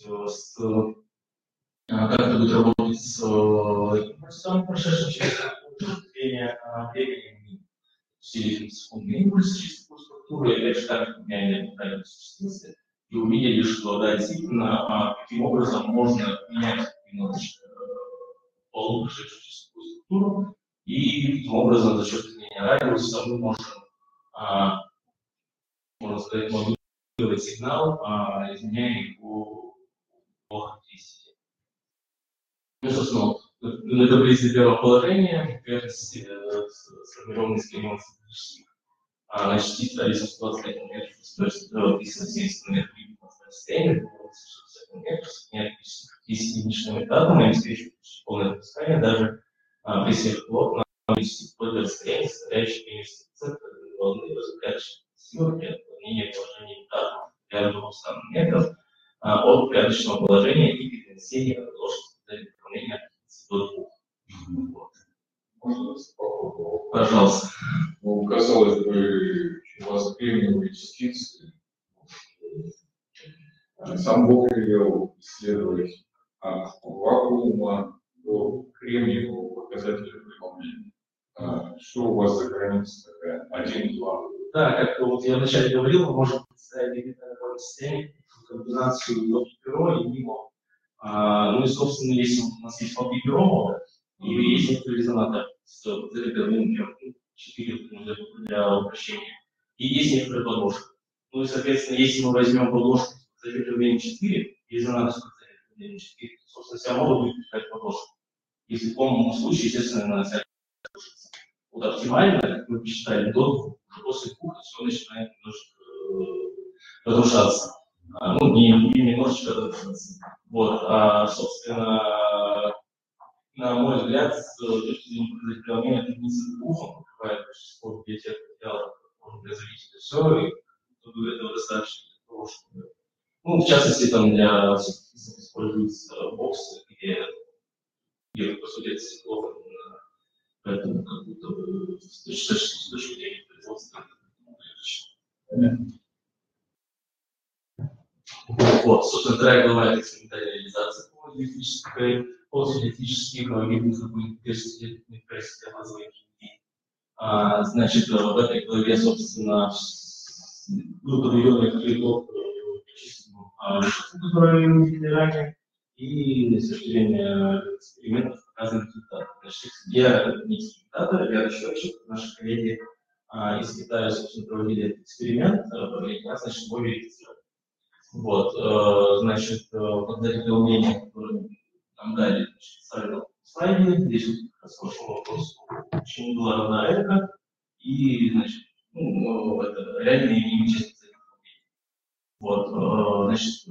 с импульсом, прошедшим через времени, усилили секундный импульс через такую структуру, и опять же так меняем радиус частицы, и увидели, что да, действительно, таким образом можно менять немножечко полу, прошедшую через такую структуру, и таким образом за счет изменения радиуса мы можем, можно сказать, модулировать сигнал, изменяя его по характеристике. Ну, собственно, это близко первого положения, верности сформированной из климатических частиц радиусом 125 км, то есть 370 км в расстоянии, 60 км, с единичными этапами, обеспечивает полное пропускание даже при сверхплотном вплоть до расстояния, составляющего примерно центра волны, возникающей силы при отклонении положения этапов для 200 метров от порядочного положения и перенесения предложенности для направления до 2. Вот. Пожалуйста. Ну, казалось бы, у вас кремниевые частицы. Сам Бог велел исследовать от вакуума до кремниевого показателя преломления. Что у вас за граница такая? 1-2? Да, как вот я вначале говорил, мы можем представить элементарную систему, комбинацию перо и мимо. Ну и, собственно, если у нас есть перо, и есть некоторые резонатор с например, 4 для упрощения, и есть некоторые подложки. Ну и, соответственно, если мы возьмем подложку с запятым 4 и резонатор с запятым 4, то, собственно, вся мода будет искать подложку. Если в том случае, естественно, она вся вот оптимально, как мы посчитали, до 2, уже после 2 все начинает немножко разрушаться. Ну, немножечко разрушаться. Вот, собственно, на мой взгляд, с точки зрения показателя это не с двухом, покрывает большинство биотех материалов, можно производить это все, и этого достаточно для того, чтобы, ну, в частности, там для используются боксы, где по сути, это стекло, поэтому как будто бы с точки зрения производства вот, собственно, вторая глава это экспериментальная реализация полусинтетических гибридных базовой химии. Значит, в этой главе, собственно, был подведен итог которые мы видели ранее, и с точки зрения экспериментов показаны результаты. Значит, я не экспериментатор, я расчетчик, наши коллеги из Китая, собственно, проводили этот эксперимент, значит, его верифицировали. Вот, значит, показатели умения, которые нам дали, ставил слайды, здесь вот как раз вошел вопрос, почему была равна эрка, и, значит, ну, это реальные и нечестные умения. Вот, значит,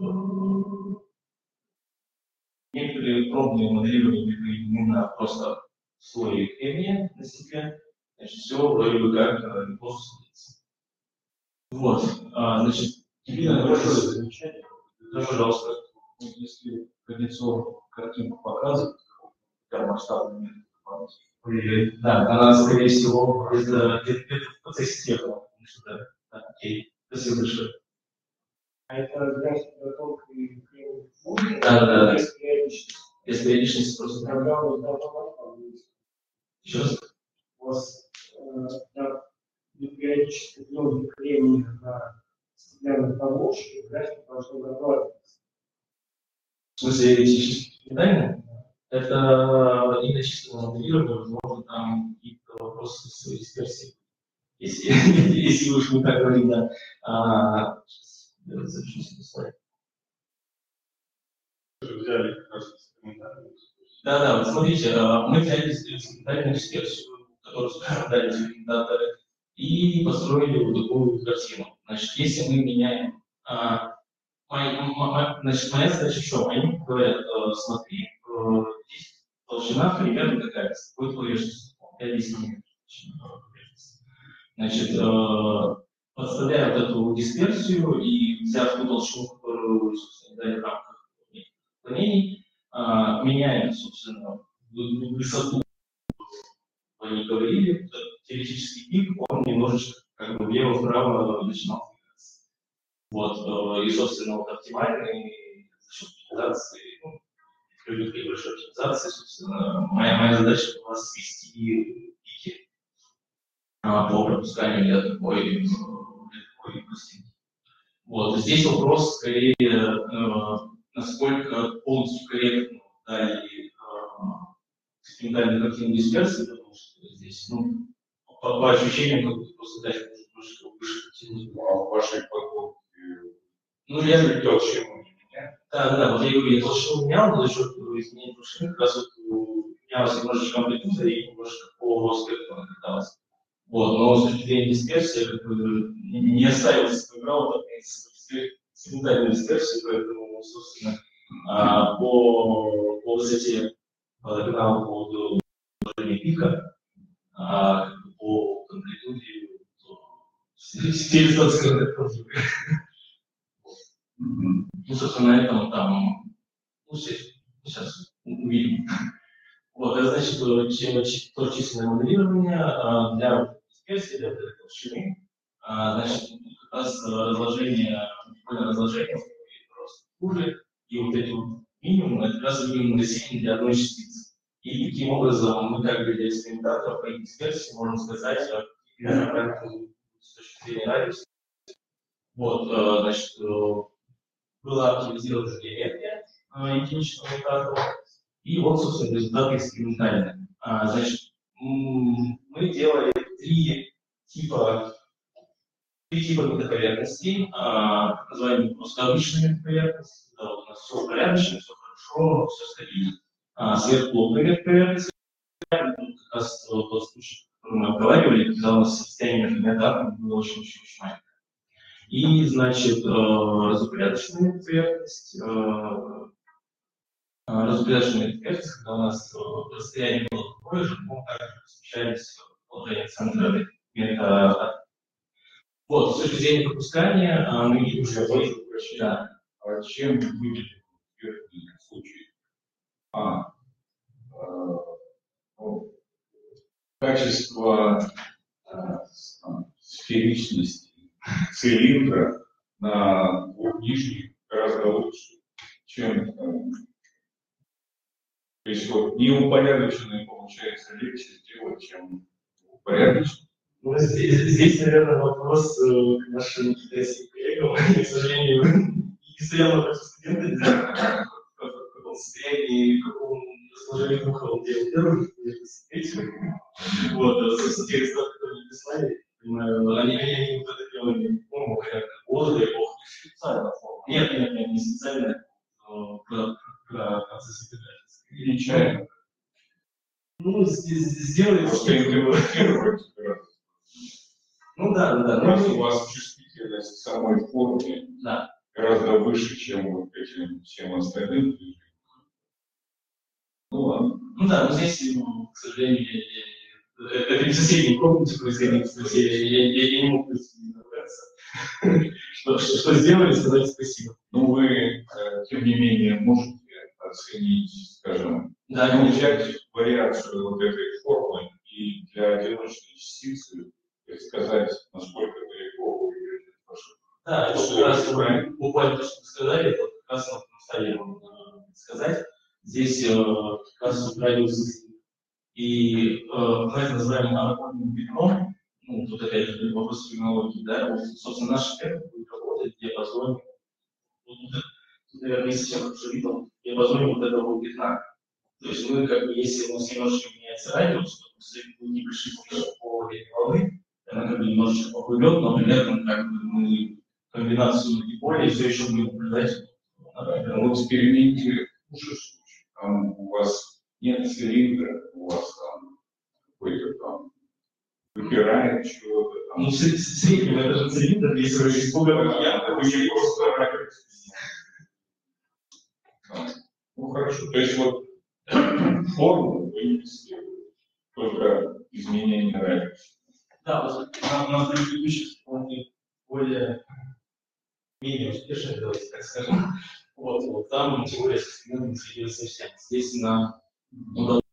некоторые пробные моделирования приведены на просто слое кремния на стекле, значит, все вроде бы как неплохо смотрится. Вот, значит, теперь большое замечание. Да, пожалуйста. Если кондиционную картинку показывать, прям масштабный метод, да, она, скорее всего, это в процессе техники, потому что, да, окей, спасибо большое. А это график готовки и да. Без периодичности. Без периодичности просто. Когда у вас должно быть? Еще раз. У вас периодически много времени на стеклянной подложке, график должно готовиться. В смысле, теоретически детально? Это именно чисто моделирование, возможно, там какие-то вопросы с дисперсией. Если уж мы так говорим, да. Сейчас я запишу себе слайд. Взяли как раз экспериментальную. Да, вот смотрите, мы взяли экспериментальную дисперсию, которую дали документаторы, и построили вот такую картину. Значит, если мы меняем, значит, моя задача в чем? Они говорят, смотри, здесь толщина примерно такая, с какой поверхностью, 5-10 мм. Значит, подставляя вот эту дисперсию и взяв ту толщину, которую, собственно, дали в рамках отклонений, меняем, собственно, высоту, они говорили, теоретический пик, он немножечко как бы влево-вправо начинал двигаться. Вот, и, собственно, вот оптимальный за счет оптимизации, ну, при большой оптимизации, собственно, моя задача была свести пики по пропусканию для такой пластинки. Вот, здесь вопрос скорее, насколько полностью корректно дали экспериментальную картину дисперсии, потому что здесь, ну, по ощущениям, как будто просто дать немножко выше картину. А в вашей подготовке ну, я толщину не меняю? Да, вот я говорю, я толщину менял, но за счет изменения толщины как раз вот менялась немножечко амплитуда и немножко по спектру накаталась. Вот, но с точки зрения дисперсии, как бы не оставил свой граунд, экспериментальную дисперсию, поэтому, собственно, по высоте канала по поводу пика, по амплитуде, стилизация такой. Ну, собственно, на этом там, ну, сейчас увидим. Вот, это значит, что численное моделирование для дисперсии, для этой толщины, значит, как раз разложение, полное разложение, просто хуже, и вот эти вот минимумы, это как раз минимум достижения для одной частицы. И таким образом мы как бы для экспериментаторов по дисперсии можем сказать, с точки зрения радиуса. Вот, значит, была оптимизирована геометрия единичного мутатора, и вот, собственно, результаты экспериментальные. Значит, мы делали три типа метаповерхностей, так называемые просто обычные метаповерхности, когда вот у нас все порядочно, все хорошо, все стабильно. Сверхплотные метаповерхности, как раз тот случай, который мы обговаривали, когда у нас состояние между металлами было очень маленькое. И, значит, разупорядоченная поверхность, когда у нас расстояние было такое же, мы также смещались в положение центра мета. Вот, с точки зрения пропускания, мы видим, что да. А чем выглядит в случае? Ну, качество сферичности цилиндра на двух нижних гораздо лучше, чем то есть вот неупорядоченный получается легче сделать, чем упорядоченный. Ну, здесь, наверное, вопрос к нашим китайским коллегам. Я, к сожалению, не стоял напротив студента, не знаю, в каком состоянии, в каком расположении духа он делал первый, вот, собственно, те результаты, которые мне прислали, понимаю, они вот это делали, по-моему, порядка года или плохо, специально. Нет, не специально, про процесс интеграции. Или чайно. Ну, сделали, просто интерпретировать. Ну да. Раз у вас чувствительность самой формы гораздо выше, чем вот этим всем остальным. Ну ладно. Ну да, но здесь, к сожалению, это не соседние комнаты происходили, я не мог разобраться. Что сделали, сказать спасибо. Ну вы, тем не менее, можете оценить, скажем, взять вариацию вот этой формы и для одиночной частицы сказать, насколько далеко вы идете от вашего. Да, это как раз буквально то, что вы сказали, это как раз на столе сказать. Здесь как раз радиус, и мы это называем анаконным пятном. Ну, тут опять же вопрос терминологии, да, вот, собственно, наш эффект будет работать в диапазоне, наверное, не совсем хорошо видно, в диапазоне вот этого пятна. То есть мы, как бы, если у нас немножечко меняется радиус, то мы небольшие по волны, она как бы немножечко поплывет, но при этом как бы мы комбинацию диполей все еще будем наблюдать. В эксперименте хуже случай. Там у вас нет цилиндра, у вас там какой-то там выбирает чего-то там. Ну, в среднем это же цилиндр, если вы испуганный, Это не просто ракурс. Ну хорошо, то есть вот форму вы не тестируете, только изменение ракурса. Да, вот на предыдущих более менее успешных, давайте так скажем. Вот там теория с экспериментом светилась совсем. Здесь на удалось,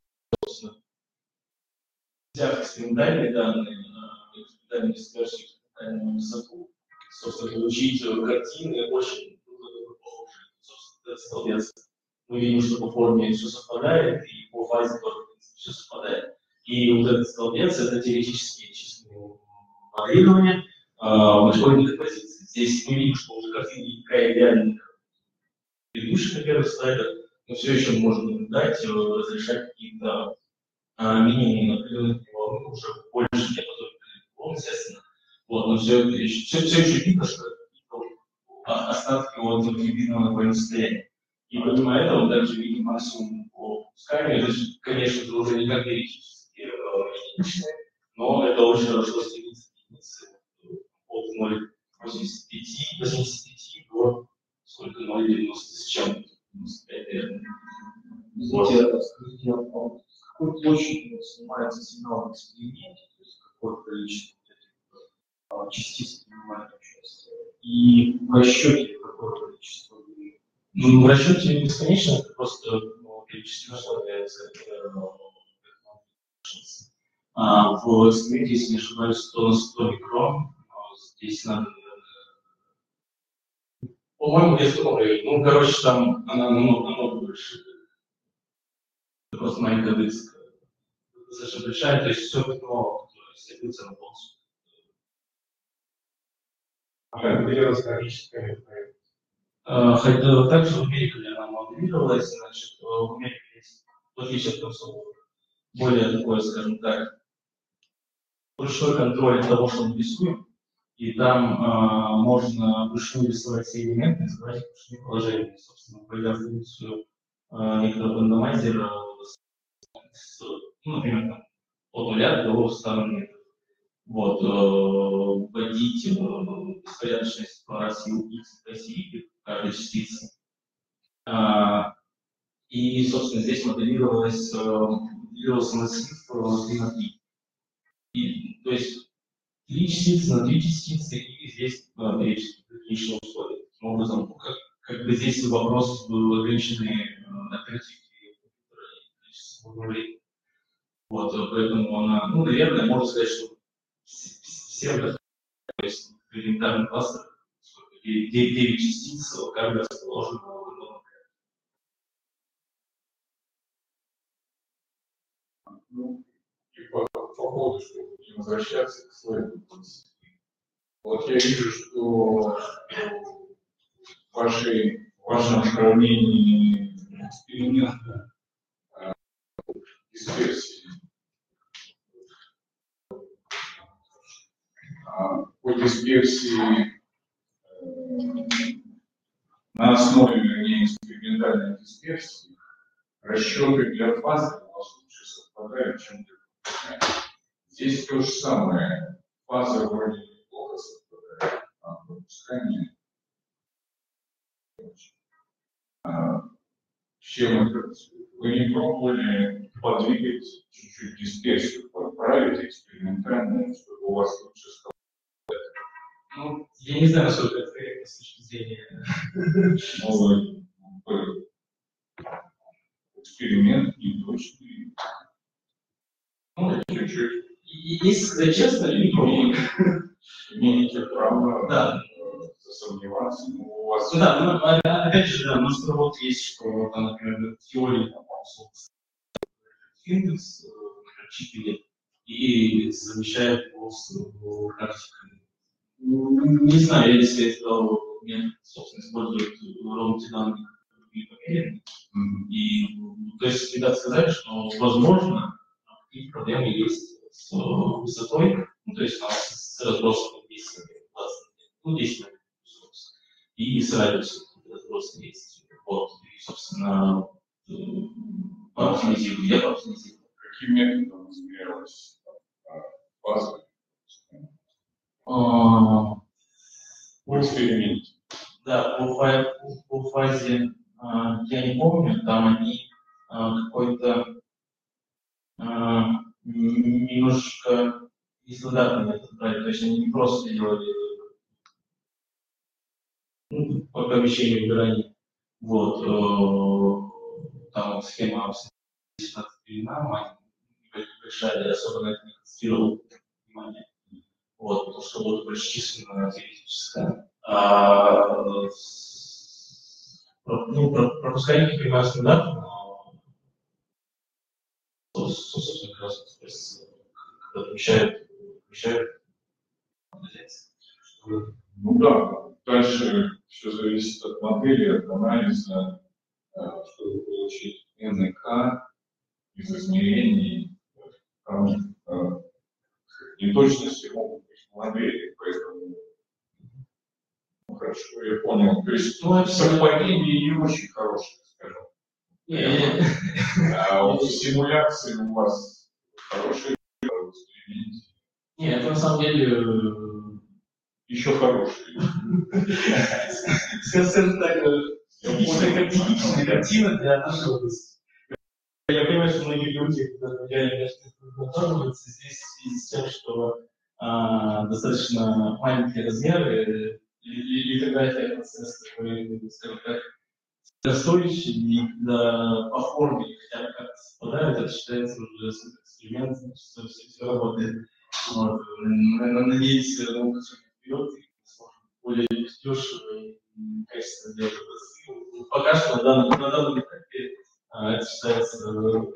взяв экспериментальные данные, экспериментальную дисперсию, экспериментальную высоту, собственно, получить картины очень похожие. Собственно, этот столбец. Мы видим, что по форме все совпадает, и по фазе тоже все совпадает. И вот этот столбец — это теоретические численные моделирования мочевой композиции. Здесь мы видим, что уже картина не такая идеальная, как в предыдущих, на первых слайдах, но все еще можно наблюдать, разрешать какие-то минимум определенных волн, уже больше диапазон волн, естественно. Вот, но все еще видно, что это остатки от гибридного напольного состояния. И помимо этого мы также видим максимум по пусканию. Это, конечно же, уже не как теоретически единичные, но это очень хорошо стремится к единице от 0,85 до сколько 0,90 с чем-то. 95, наверное. Скажите, с какой площадью снимается сигнал в эксперименте, то есть какое количество частиц принимает участие, и в расчете какое количество вы... Ну, в расчете бесконечно, это просто перечисление условия. В эксперименте, если не ошибаюсь, 100 на 100 микрон, здесь надо, по-моему, где-то такого района. Ну, короче, там она намного больше. Это просто маленькая дырка. Достаточно большая, то есть все пятно, которое степится на полосу. Где расхождение? Также в Америке она моделировалась, значит, в Америке есть, в отличие от Комсомола, более такое, скажем так, ручной контроль того, что мы рисуем, и там можно вручную рисовать все элементы, задавать их вручную положение. Собственно, вводя функцию микрорандомайзера, ну, например, там, от 0 до 100 метров. Вот, вводить беспорядочность по оси x, по оси y каждой частицы. И, собственно, здесь моделировался массив 3 на 3. И, то есть 3 частицы на 3 частицы, и здесь перечисленные условия. Таким образом, как бы здесь вопрос был ограниченный оперативки компьютера и количеством времени. Вот, поэтому она, ну, наверное, можно сказать, что все, то есть элементарный кластер, 9 частиц, каждая расположена в одном. Ну, и по поводу, чтобы не возвращаться к слайду. Вот я вижу, что в вашем сравнении эксперимента дисперсии по дисперсии на основе, вернее, экспериментальной дисперсии расчеты для фазы у вас лучше совпадают, чем для пускания. Здесь то же самое. Фаза вроде неплохо совпадает, а пропускание. Чем это? Вы не пробовали подвигать чуть-чуть дисперсию, подправить экспериментально, чтобы у вас лучше стало? Ну, я не знаю, насколько это корректно с точки зрения. Новый эксперимент неточный. Ну, чуть-чуть. Если сказать честно, не пробовали. Имеете право Да. засомневаться, но у вас... Да, ну, опять же, да, множество работ есть, что, там, например, теория, там, индекс, например, 4, и замещает его с практикой. Не знаю, если это метод, собственно, использует ровно те данные, которые померены. И, то есть, ребята сказали, что, возможно, какие проблемы есть с высотой, ну, то есть, с разбросом 10, 20, ну, 10 метров, и с радиусом разброса есть. Вот, и, собственно, по оптимизированию, я по оптимизированию. Каким методом измерялось фазы А, в эксперименте? Да, по фазе я не помню, там они какой-то немножко нестандартный метод брали, то есть они не просто делали по помещению убирания. Вот, там вот схема 16 нам, они решали, особо на это не концентрировал внимание. Вот, потому что вот почти теоретическое. Пропускание не понимаю стандарт, но собственно, как раз когда помещают. Ну да, дальше все зависит от модели, от анализа, чтобы получить НК из измерений. Там неточности могут быть в модели, поэтому хорошо, я понял. То есть совпадение не очень хорошее, скажем. А вот в симуляции у вас хорошие эксперименты. Нет, это на самом деле Еще хорошие. скажем так, типичная картина для нашей области. Я понимаю, что многие люди, когда реально готовятся здесь в связи с тем, что достаточно маленькие размеры, литография процесс такой, скажем так, стоящий, и когда по форме хотя бы как-то совпадает, это считается уже эксперимент, значит, все работает. Вот. Надеюсь, наука вперед и сможем более дешево и качественно делать это. Пока что на данном этапе это считается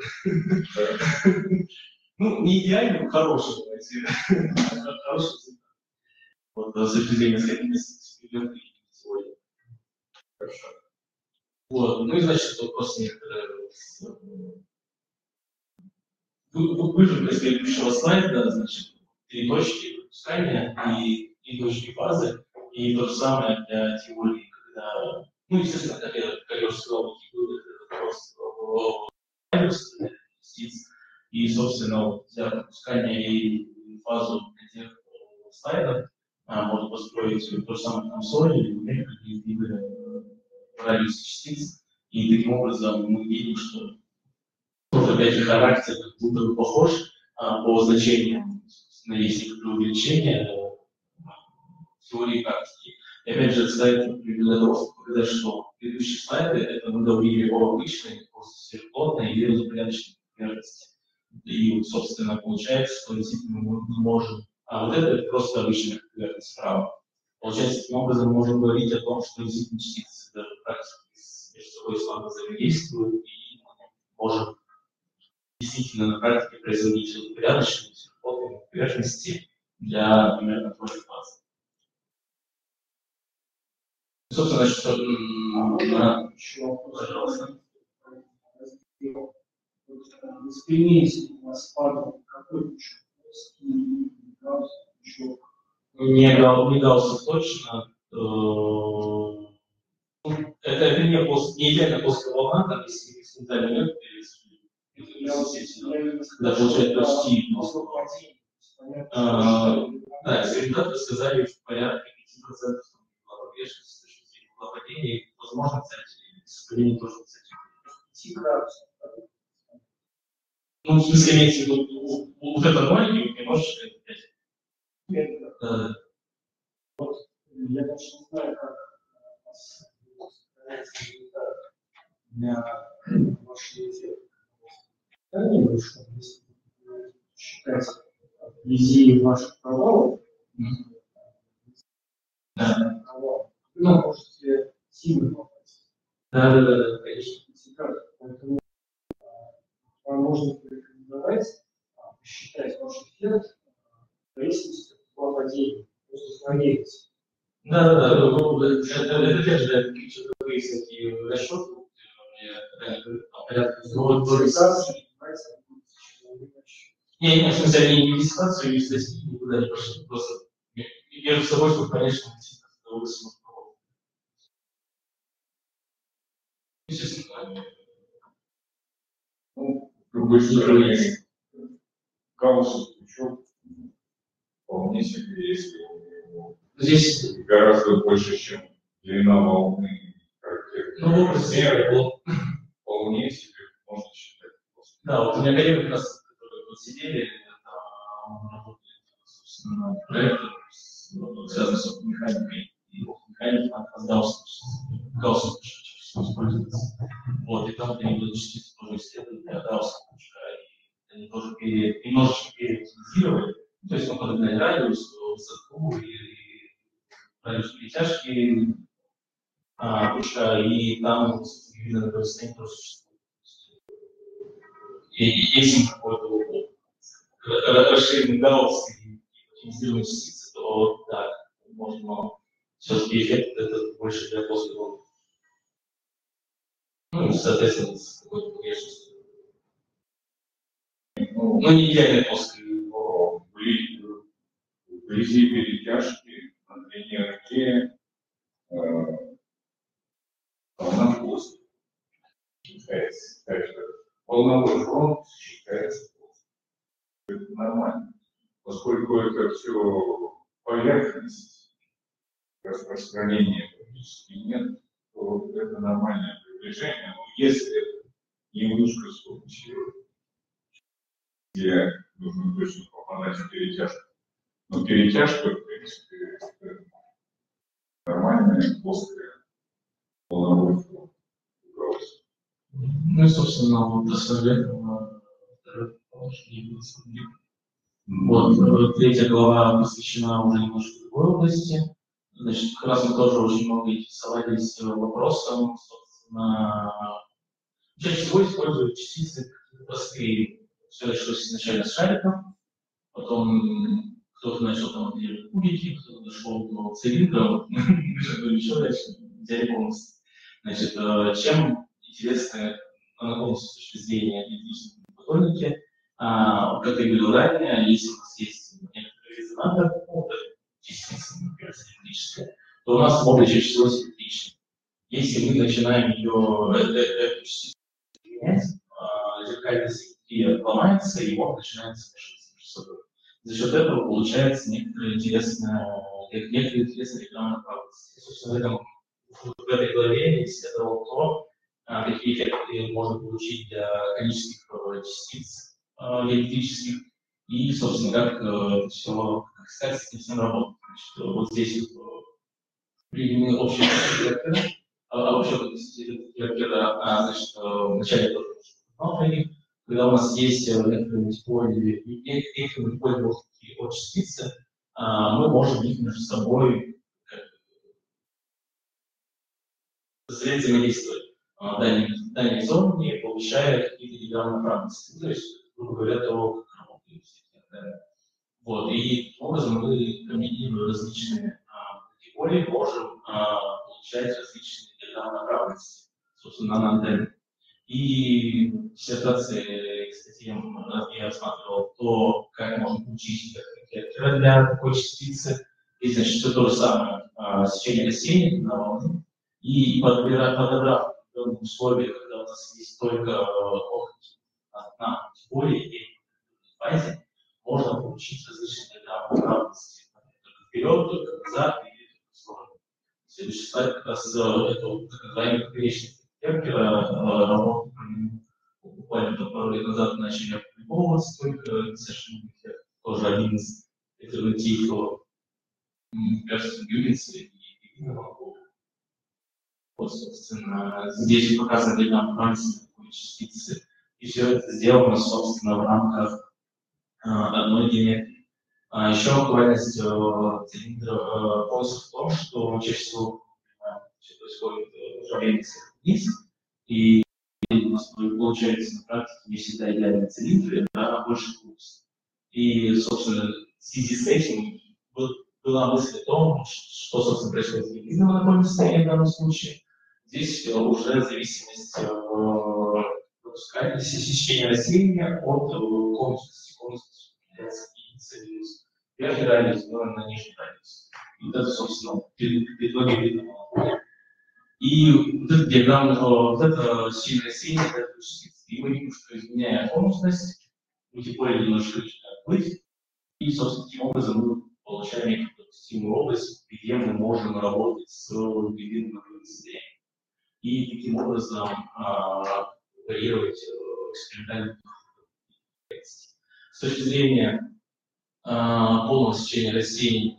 ну, не идеальным, хорошим, хорошим. Вот, с точки зрения стабильности эксперимента и сегодня. Хорошо. Вот, ну и значит, тут просто некоторые выжимка следующего слайда, значит, 3 точки пропускания и 3 точки фазы, и то же самое для теории, когда, ну, естественно, как я уже сказал, это просто частиц, и, собственно, вот для пропускания и фазу для тех слайдов можно построить то же самое консоль или некоторые виды радиус частиц, и таким образом мы видим, что тоже, опять же, характер как будто бы похож по значениям, есть некоторые увеличения в теории практики. И опять же, слайд для того, чтобы показать, что предыдущие слайды это мы говорили о обычной, просто сверхплотной или распорядочной поверхности. И, собственно, получается, что действительно мы можем, а вот это просто обычная поверхность справа. Получается, таким образом мы можем говорить о том, что действительно частицы даже в практике между собой слабо взаимодействуют, и мы можем действительно на практике производить порядочные сверхплотные поверхности для, например, контроля фазы. Собственно, что Еще вопрос, пожалуйста. В эксперименте у вас падал какой пучок? Пучок? Не гаусса точно. Это не идеально плоская волна, там есть экспериментальный метод, когда получает почти плоскую волну. Да, экспериментаторы сказали в порядке 5% погрешности с точки зрения падения. Возможно, кстати, эксперимент тоже, кстати. 5 градусов. Ну, в смысле, имеется в виду, вот это 0, и немножечко это 5. Вот, я даже не знаю, как для вашего эффекта. Да, небольшой, если считать вблизи ваших провалов, вы можете сильно попасть. Да, конечно. Поэтому вам можно порекомендовать посчитать ваш эффект в зависимости от попадения. Просто проверить. Да, это опять же какие-то всякие расчеты, порядка не, в смысле, они не диссертацию, и статьи никуда не пошли, просто между собой, чтобы понять, что действительно удовольствие. Естественно, Ну, с другой стороны, Гаусс пучок вполне себе, если Здесь, гораздо больше, чем длина волны, ну, размер, вполне себе можно считать. да, вот у меня коллеги как раз, которые вот сидели, работали, собственно, над проектом, связанным с механикой, и механика Гаусса используется. Вот, и там периоды частиц тоже исследовали для Гаусса, и они тоже немножечко переоптимизировали, то есть мы подогнали радиус, высоту и радиус перетяжки, и там видно, на расстоянии тоже существует. И если какой-то расширенный Гаусс и оптимизированные частицы, то да, можно все-таки эффект это больше для плоской волны. Ну, соответственно, с какой-то погрешностью. Ну, не идеально плоской волны. Вблизи перетяжки на длине руки волна плоская. Волновой фронт считается плоским. Это нормально. Поскольку это все поверхность, распространения практически нет, то это нормальное приближение. Но если это не вышка случая, где нужно точно попадать в перетяжку, но перетяжка, в принципе, это нормальная плоская волновой фронт. Ну и, собственно, вот основе этого второе положение. Вот, третья глава посвящена уже немножко другой области. Значит, как раз мы тоже очень много интересовались вопросом, собственно, чаще всего используют частицы простые. Все началось изначально с шариков, потом кто-то начал там делать кубики, кто-то дошел до цилиндра, еще дальше, взяли полностью. Значит, чем интересны анатомы с точки зрения физической фотоники, как я говорил ранее, если у нас есть некоторые резонанты, частицы, например, симметрические, то у нас модуль чаще всего симметричный. Если мы начинаем эту частицу менять, зеркальная симметрия ломается, и модуль начинает смешиваться между собой. За счет этого получается некоторые интересные рекламные направленности. Собственно, в этой главе я исследовал то, какие эффекты можно получить для конических частиц электрических, и, собственно, как это все, как сказать, с этим всем работает. Значит, вот здесь приведены общие вектора, значит, вначале тоже много, когда у нас есть некоторые диполи от частицы, мы можем их между собой взаимодействовать дальними зонами, получая какие-то диаграммы направленности. То есть, грубо говоря, то, как работают все эти. Вот, и таким образом мы, комбинируя различные диполи, можем получать различные диаграммы направленности, собственно, на антенне. И в диссертации, кстати, я рассматривал то, как можно получить вектора для такой частицы. И, значит, все то же самое сечение рассеяния на волны. И подобрав в условиях, когда у нас есть только на диполе и фазе, можно получить различные диаграммы направленности. Только вперед, только назад или только в сторону. Следующий слайд как раз это так называемый поперечный вектора работы по нему. Буквально пару лет назад начали опубликовываться, только совершенно эффект. Тоже один из альтернатив кажется, Гюгенса и Гюгенова. Вот, собственно, здесь показана диаграмма направленности такой частицы. И все это сделано, собственно, в рамках одной геометрии. Еще актуальность цилиндра конуса в том, что чаще всего все происходит управление вниз, и у нас получается на практике не всегда идеальный цилиндр, а больше конус. И, собственно, в связи с этим была мысль о том, что, собственно, происходит в гибридном анатомии состоянии в данном случае. Здесь уже зависимость сечения рассеяния от конусности. Конусность и целлюлез. Верхний радиус сделан на нижний радиус. И вот это, собственно, пятно гибридного анатомия. И вот эта диаграмма, вот это сечение рассеяния, это частицы. И мы видим, что изменяя конусность, у диполя немножко начинает быть, И, собственно, таким образом мы получаем некую допустимую область, где мы можем работать с гибридным состоянием. И таким образом варьировать экспериментальную эффективность. С точки зрения полного сечения растений,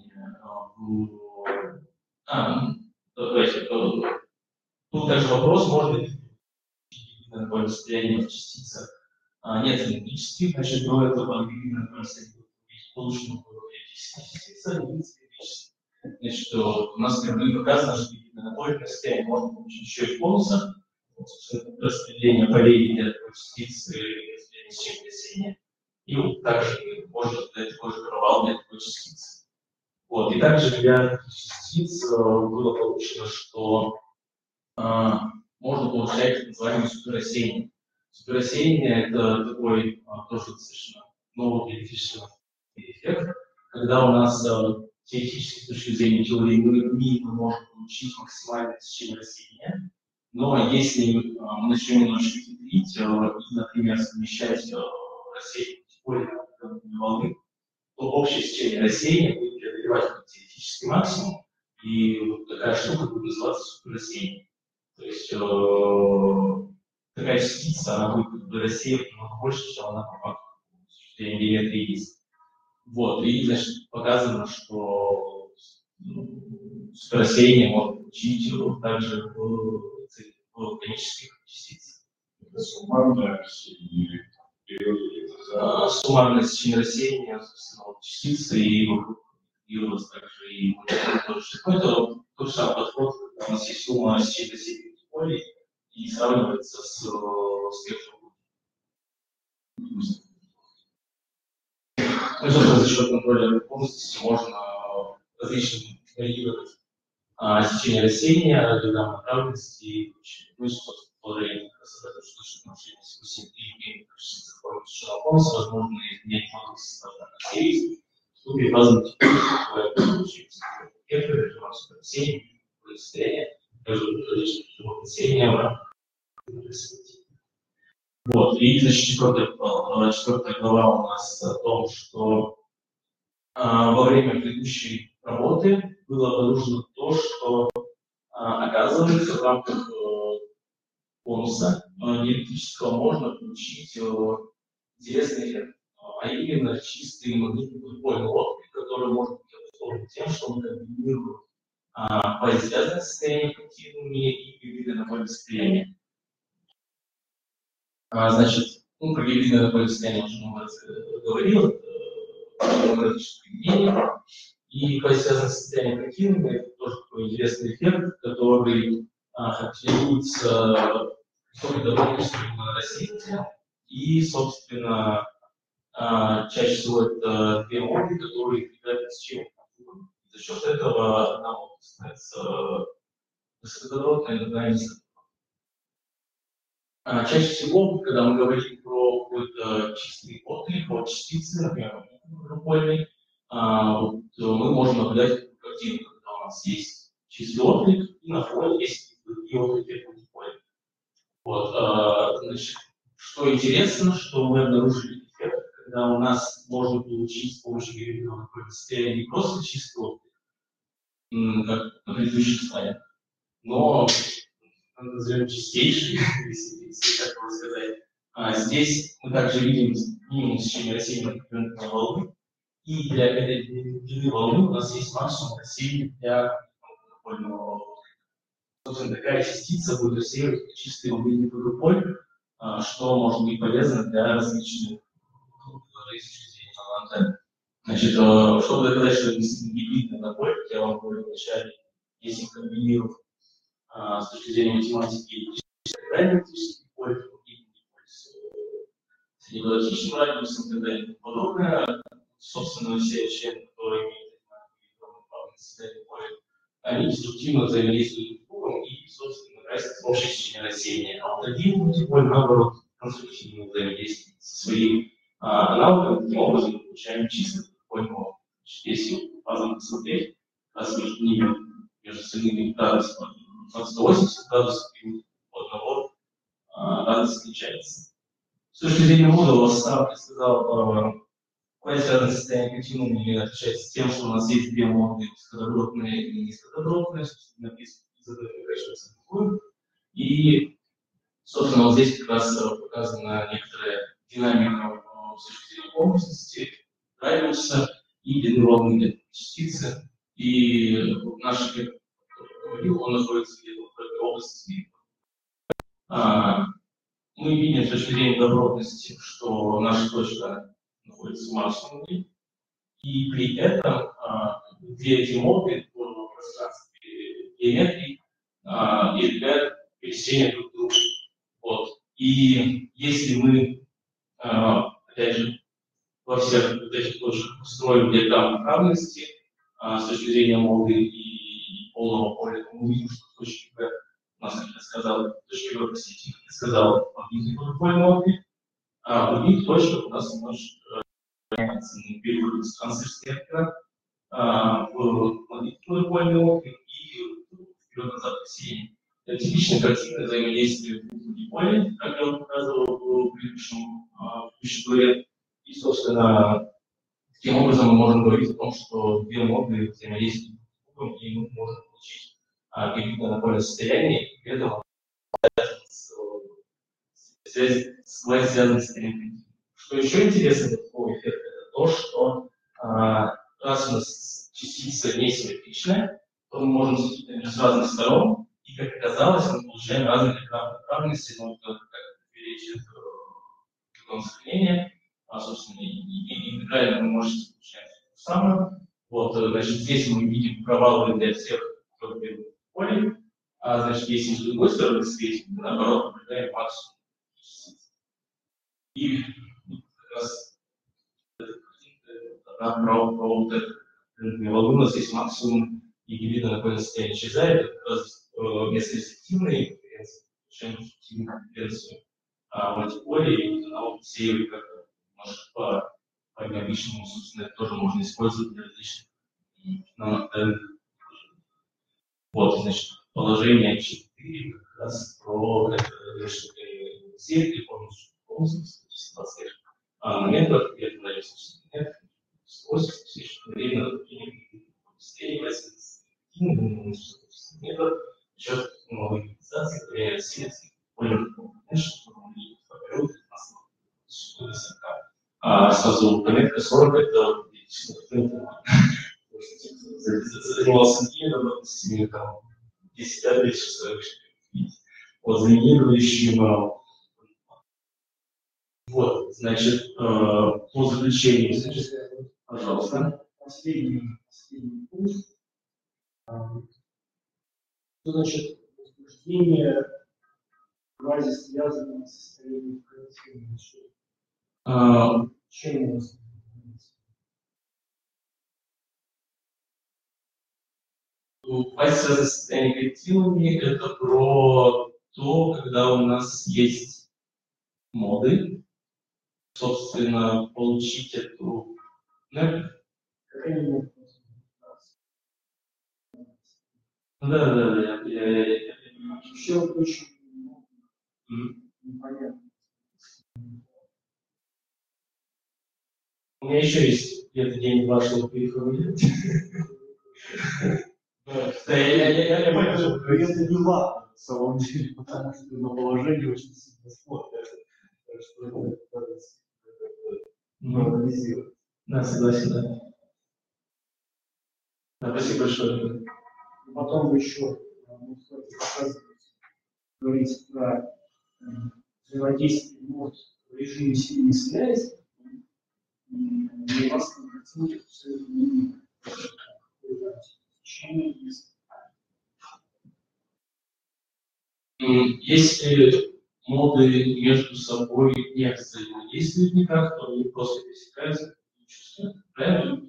тут также вопрос, может быть, такое состояние в частицах нет симметрических, значит, до этого гибридное состояние получено частица и симметрических. Значит, у нас впервые показано, что гибридное состояние можно получить еще и в конусах, распределение полей для частицы и распределение сечения растения. И вот также можно дать такой же провал для такой частицы. Вот. И также для частиц было получено, что можно получать так называемое суперрассеяние. Суперрассеяние – это такой тоже достаточно новый теоретический эффект, когда у нас теоретически с точки зрения теории мы можем получить максимальное сечение рассеяния, но если мы начнем немножко хитрить и, например, совмещать рассеяние волны, то общее сечение рассеяния будет преодолевать теоретический максимум, и вот такая штука будет называться суперрассеяние. То есть такая частица, она будет рассеивать намного больше, чем она по факту в геометрии есть. Вот, и, значит, показано, что суперрассеяние можно получить также в конических частицах. Это суммарное рассеяние или суммарное сечение рассеяния, собственно, частицы и вокруг также и это тот же самый подход, когда у нас есть сумма сечения рассеяния полей и сравнивается с спектром. За счет контроля полностью можно различно варьировать сечение рассеяния, для направленности и прочее. Ну и, собственно, положение что отношение симметрии конуса, возможно, изменять мотор состава серии, чтобы переказывать состояние, состояние. Вот, и значит, четвертая глава у нас о том, что во время предыдущей работы было обнаружено то, что оказывается в рамках конуса диэлектрического можно получить интересный эффект, а именно чистый магнитно-дипольный отклик, который может быть обусловлен тем, что он комбинирует фазисвязанные состояния активными и гибридное состояние. Значит, про гибридное состояние уже много раз говорил, различных применений. И фазисвязанные состояния активными – это тоже такой интересный эффект, который характеризуется высокой довольностью растения. И, собственно, чаще всего это две области, которые прикрепляют сечение. За счет этого одна область становится высоководородной, другая низководородной. Чаще всего, когда мы говорим про какой-то чистый отклик от частицы, например, группольный, мы можем наблюдать картину, когда у нас есть чистый отклик, и на фоне есть другие отклики группольные. Вот, значит, что интересно, что мы обнаружили эффект, когда у нас можно получить с помощью гибридного состояния не просто чистый отклик, как на предыдущих слайдах, но назовем чистейший, если так можно сказать. Здесь мы также видим минимум сечения рассеяния компонентной волны, и для этой длины волны у нас есть максимум рассеяния для дипольного волны. Собственно, такая частица будет рассеивать чистый магнитный поле, что может быть полезно для различных антенн. Значит, чтобы доказать, что это действительно гибридный набор, как я вам говорил вначале, если комбинировать с точки зрения математики электрический поле, с негалактическим радиусом и так далее и подобное, собственно, все члены, которые имеют состояние поля, они деструктивно взаимодействуют друг с другом и, собственно, красят общее сечение рассеяния. А вот один мультиполь, наоборот, конструктивно взаимодействует со своим аналогом, таким образом мы получаем чисто дипольного. Если фазом посмотреть, раз между ними, между остальными градусами 180 градусов и у одного градус отличается. С точки зрения модула, я сказал, Какое связано состояние континуума отличается тем, что у нас есть две моды, низкодобротные и низкодобротные, написано из и, собственно, вот здесь как раз показана некоторая динамика с точки зрения области, радиуса и бедноводные частицы. И наш эффект, он находится где-то в этой области. Мы видим с точки зрения добротности, что наша точка находится в максимуме, и при этом две эти моды в пространстве геометрии являют пересечение друг друга. Вот. И если мы, опять же, во всех вот этих точках устроим диаграмму равности с точки зрения моды и полного поля, то мы увидим, что в точке B у нас, как я сказал, в точке B, простите, как я сказал, магнитный поле моды, а в других точках у нас может переход из трансфер-спектра в магнитную поле моды и вперед-назад посеяние. Это типичная картина взаимодействия двух полей, как я показывал в предыдущем главе. И, собственно, таким образом мы можем говорить о том, что две моды взаимодействуют друг с другом, и мы можем получить какие-то поле состояния, и при этом связь связана с состоянием. Что еще интересно такого эффекта, это то, что раз у нас частица несимметричная, то мы можем светить с разных сторон, и, как оказалось, мы получаем разные диаграммы направленности, но это как увеличит сохранение, собственно, и интегрально вы можете получать то же самое. Вот, значит, здесь мы видим провалы для всех полей, а значит, если с другой стороны светим, мы наоборот наблюдаем максимум частиц. И как раз про волну у нас есть максимум, и видно, какое состояние исчезает, это как раз вместо эффективной конференции, получаем эффективную конференцию мультиполей, и она усеивает как-то немножко по необычному, собственно, это тоже можно использовать для различных наномодельных. Вот, значит, положение 4 как раз про это, что сеть, полностью 20 моментов, это нравится, что нет, 180 тысяч, время быстрее, метод, счет логизации, проверяет сеть, понял, что формирует сразу пометка 40 это занимался инженером, там 10 лет, вот, заминирующим. Вот, значит, по заключению, значит, пожалуйста. Последний пункт. Что значит возбуждение квази связано с состоянием коррективного счета? Чем у нас? Квази связано с состоянием коррективными, это про то, когда у нас есть моды, собственно, получить эту энергию. Какая мода? Да, я понимаю. Все очень непонятно. У меня еще есть где-то день-два, чтобы переформулировать. Я понял, что это не ладно, на самом деле, потому что на положение очень сильно смотрят. Так что это анализировать. Да, согласен, да. Спасибо большое. Потом еще говорить про взаимодействие мод в режиме сильной связи. И у вас на картинке абсолютно если моды между собой не взаимодействуют никак, то они просто пересекаются и чувствуют. Правильно?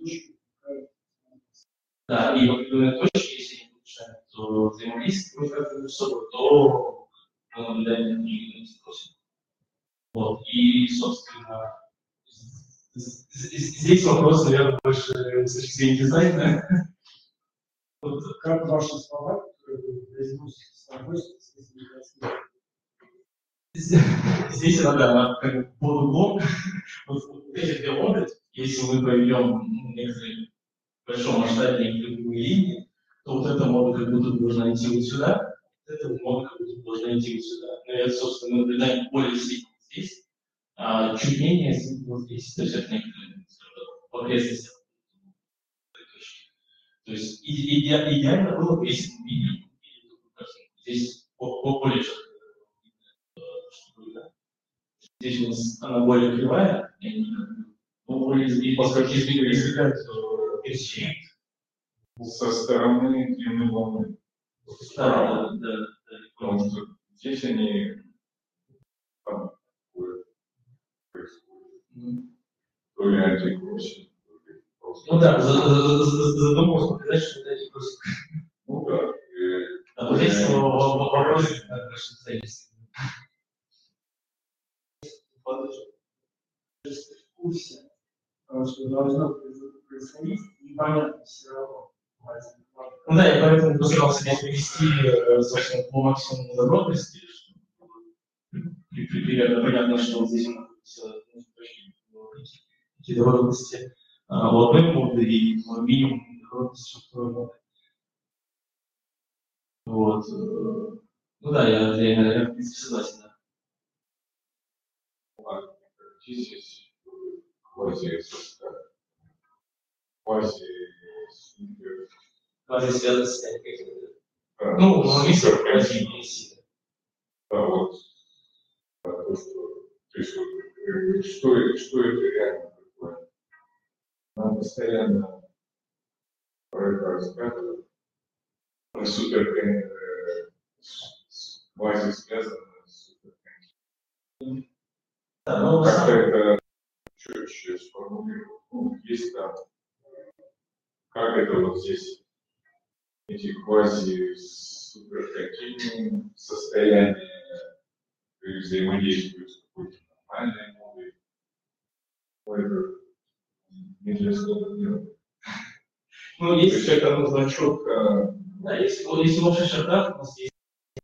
Да, и в определенной точке, если они получают взаимодействие между собой, то наблюдание не спросит. Вот. И, собственно, здесь вопрос, наверное, больше с точки зрения дизайна. Вот как ваши слова, которые произносите с тобой, здесь надо как под углом, вот эти две моды, если мы проведем некоторые большомасштабные кривые линии, то вот эта мода как будто должна идти вот сюда, вот эта мода как будто должна идти вот сюда. Но это, собственно, мы наблюдаем более сильно здесь, а чуть менее сильно вот здесь. То есть это некоторые погрешности. То есть идеально было бы, если мы видели здесь более четко. Здесь у нас она более кривая, и поскольку избегают пересечения. Со стороны длины волны. Да. Потому что здесь они там происходит. То ли антикросинг, то ли просто. Ну да, задумался показать, что это антикросинг. Ну да. А вот здесь вопрос на нашем строительстве. Курсе, что должно происходить, непонятно все равно. Ну да, я поэтому постарался здесь привести, собственно, по максимуму добротности, примерно понятно, что вот здесь находятся какие-то добротности у одной моды и минимум добротности у второй моды. Вот. Ну да, я в принципе согласен, да. Здесь квази-состав. Квази-супер. Квази-связано с какими-то. Ну, английское квази-сила. Да, вот. То, что это реально такое? Нам постоянно про это рассказывают. Супер квази связано с супер. Да, но как-то это четче сформулировать. Ну, есть там, как это вот здесь, эти квази-суперконтинуум состояния взаимодействуют с какой-то нормальной модой. Это нельзя слово делать. ну, если это нужно четко. Да, если в общих чертах у нас есть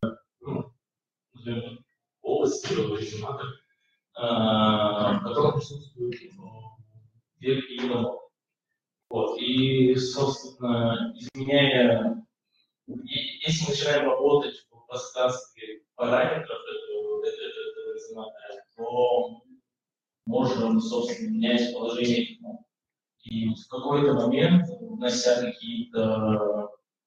область резонатор, в котором присутствуют две какие-то моды. Вот. И, собственно, изменяя, если мы начинаем работать в пространстве параметров этого резонатора, то можем, собственно, менять положение этих мод. И в какой-то момент, внося какие-то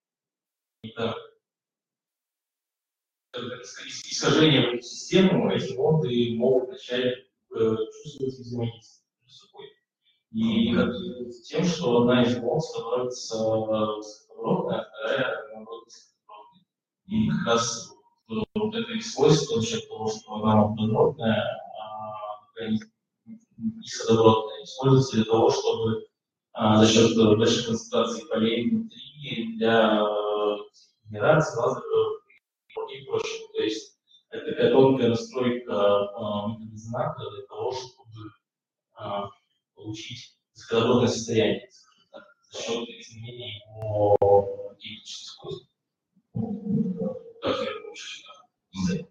искажения в эту систему, эти моды могут начать чувствовать взаимодействие между собой. И тем, что одна из мод становится высокоборотной, а вторая, наоборот, низкоборотной. И как раз вот это их свойство, за счет того, что она водородная, а низкодобротная, используется для того, чтобы за счет больших концентраций полей внутри для генерации лазеров и прочего. То есть это такая тонкая настройка микрорезонатора для того, чтобы получить высокодобротное состояние, так, за счет изменения его генетических свойств. Так я лучше считаю.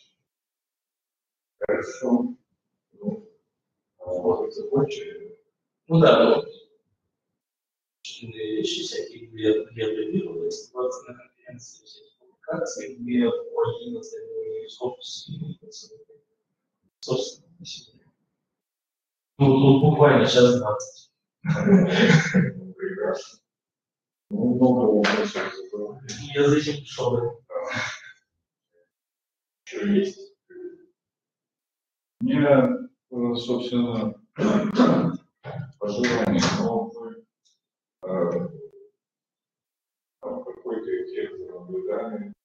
Хорошо. Ну, вот закончили. Ну да, вот. Вещи всякие, где апеллировали, ситуации на конференции, всякие публикации, где по 11 собственно, ну, буквально час 20. Прекрасно. Ну, много вопросов задал. Я за этим пришел. Еще есть. Мне, собственно, пожелание, но мы какой-то эффект наблюдали,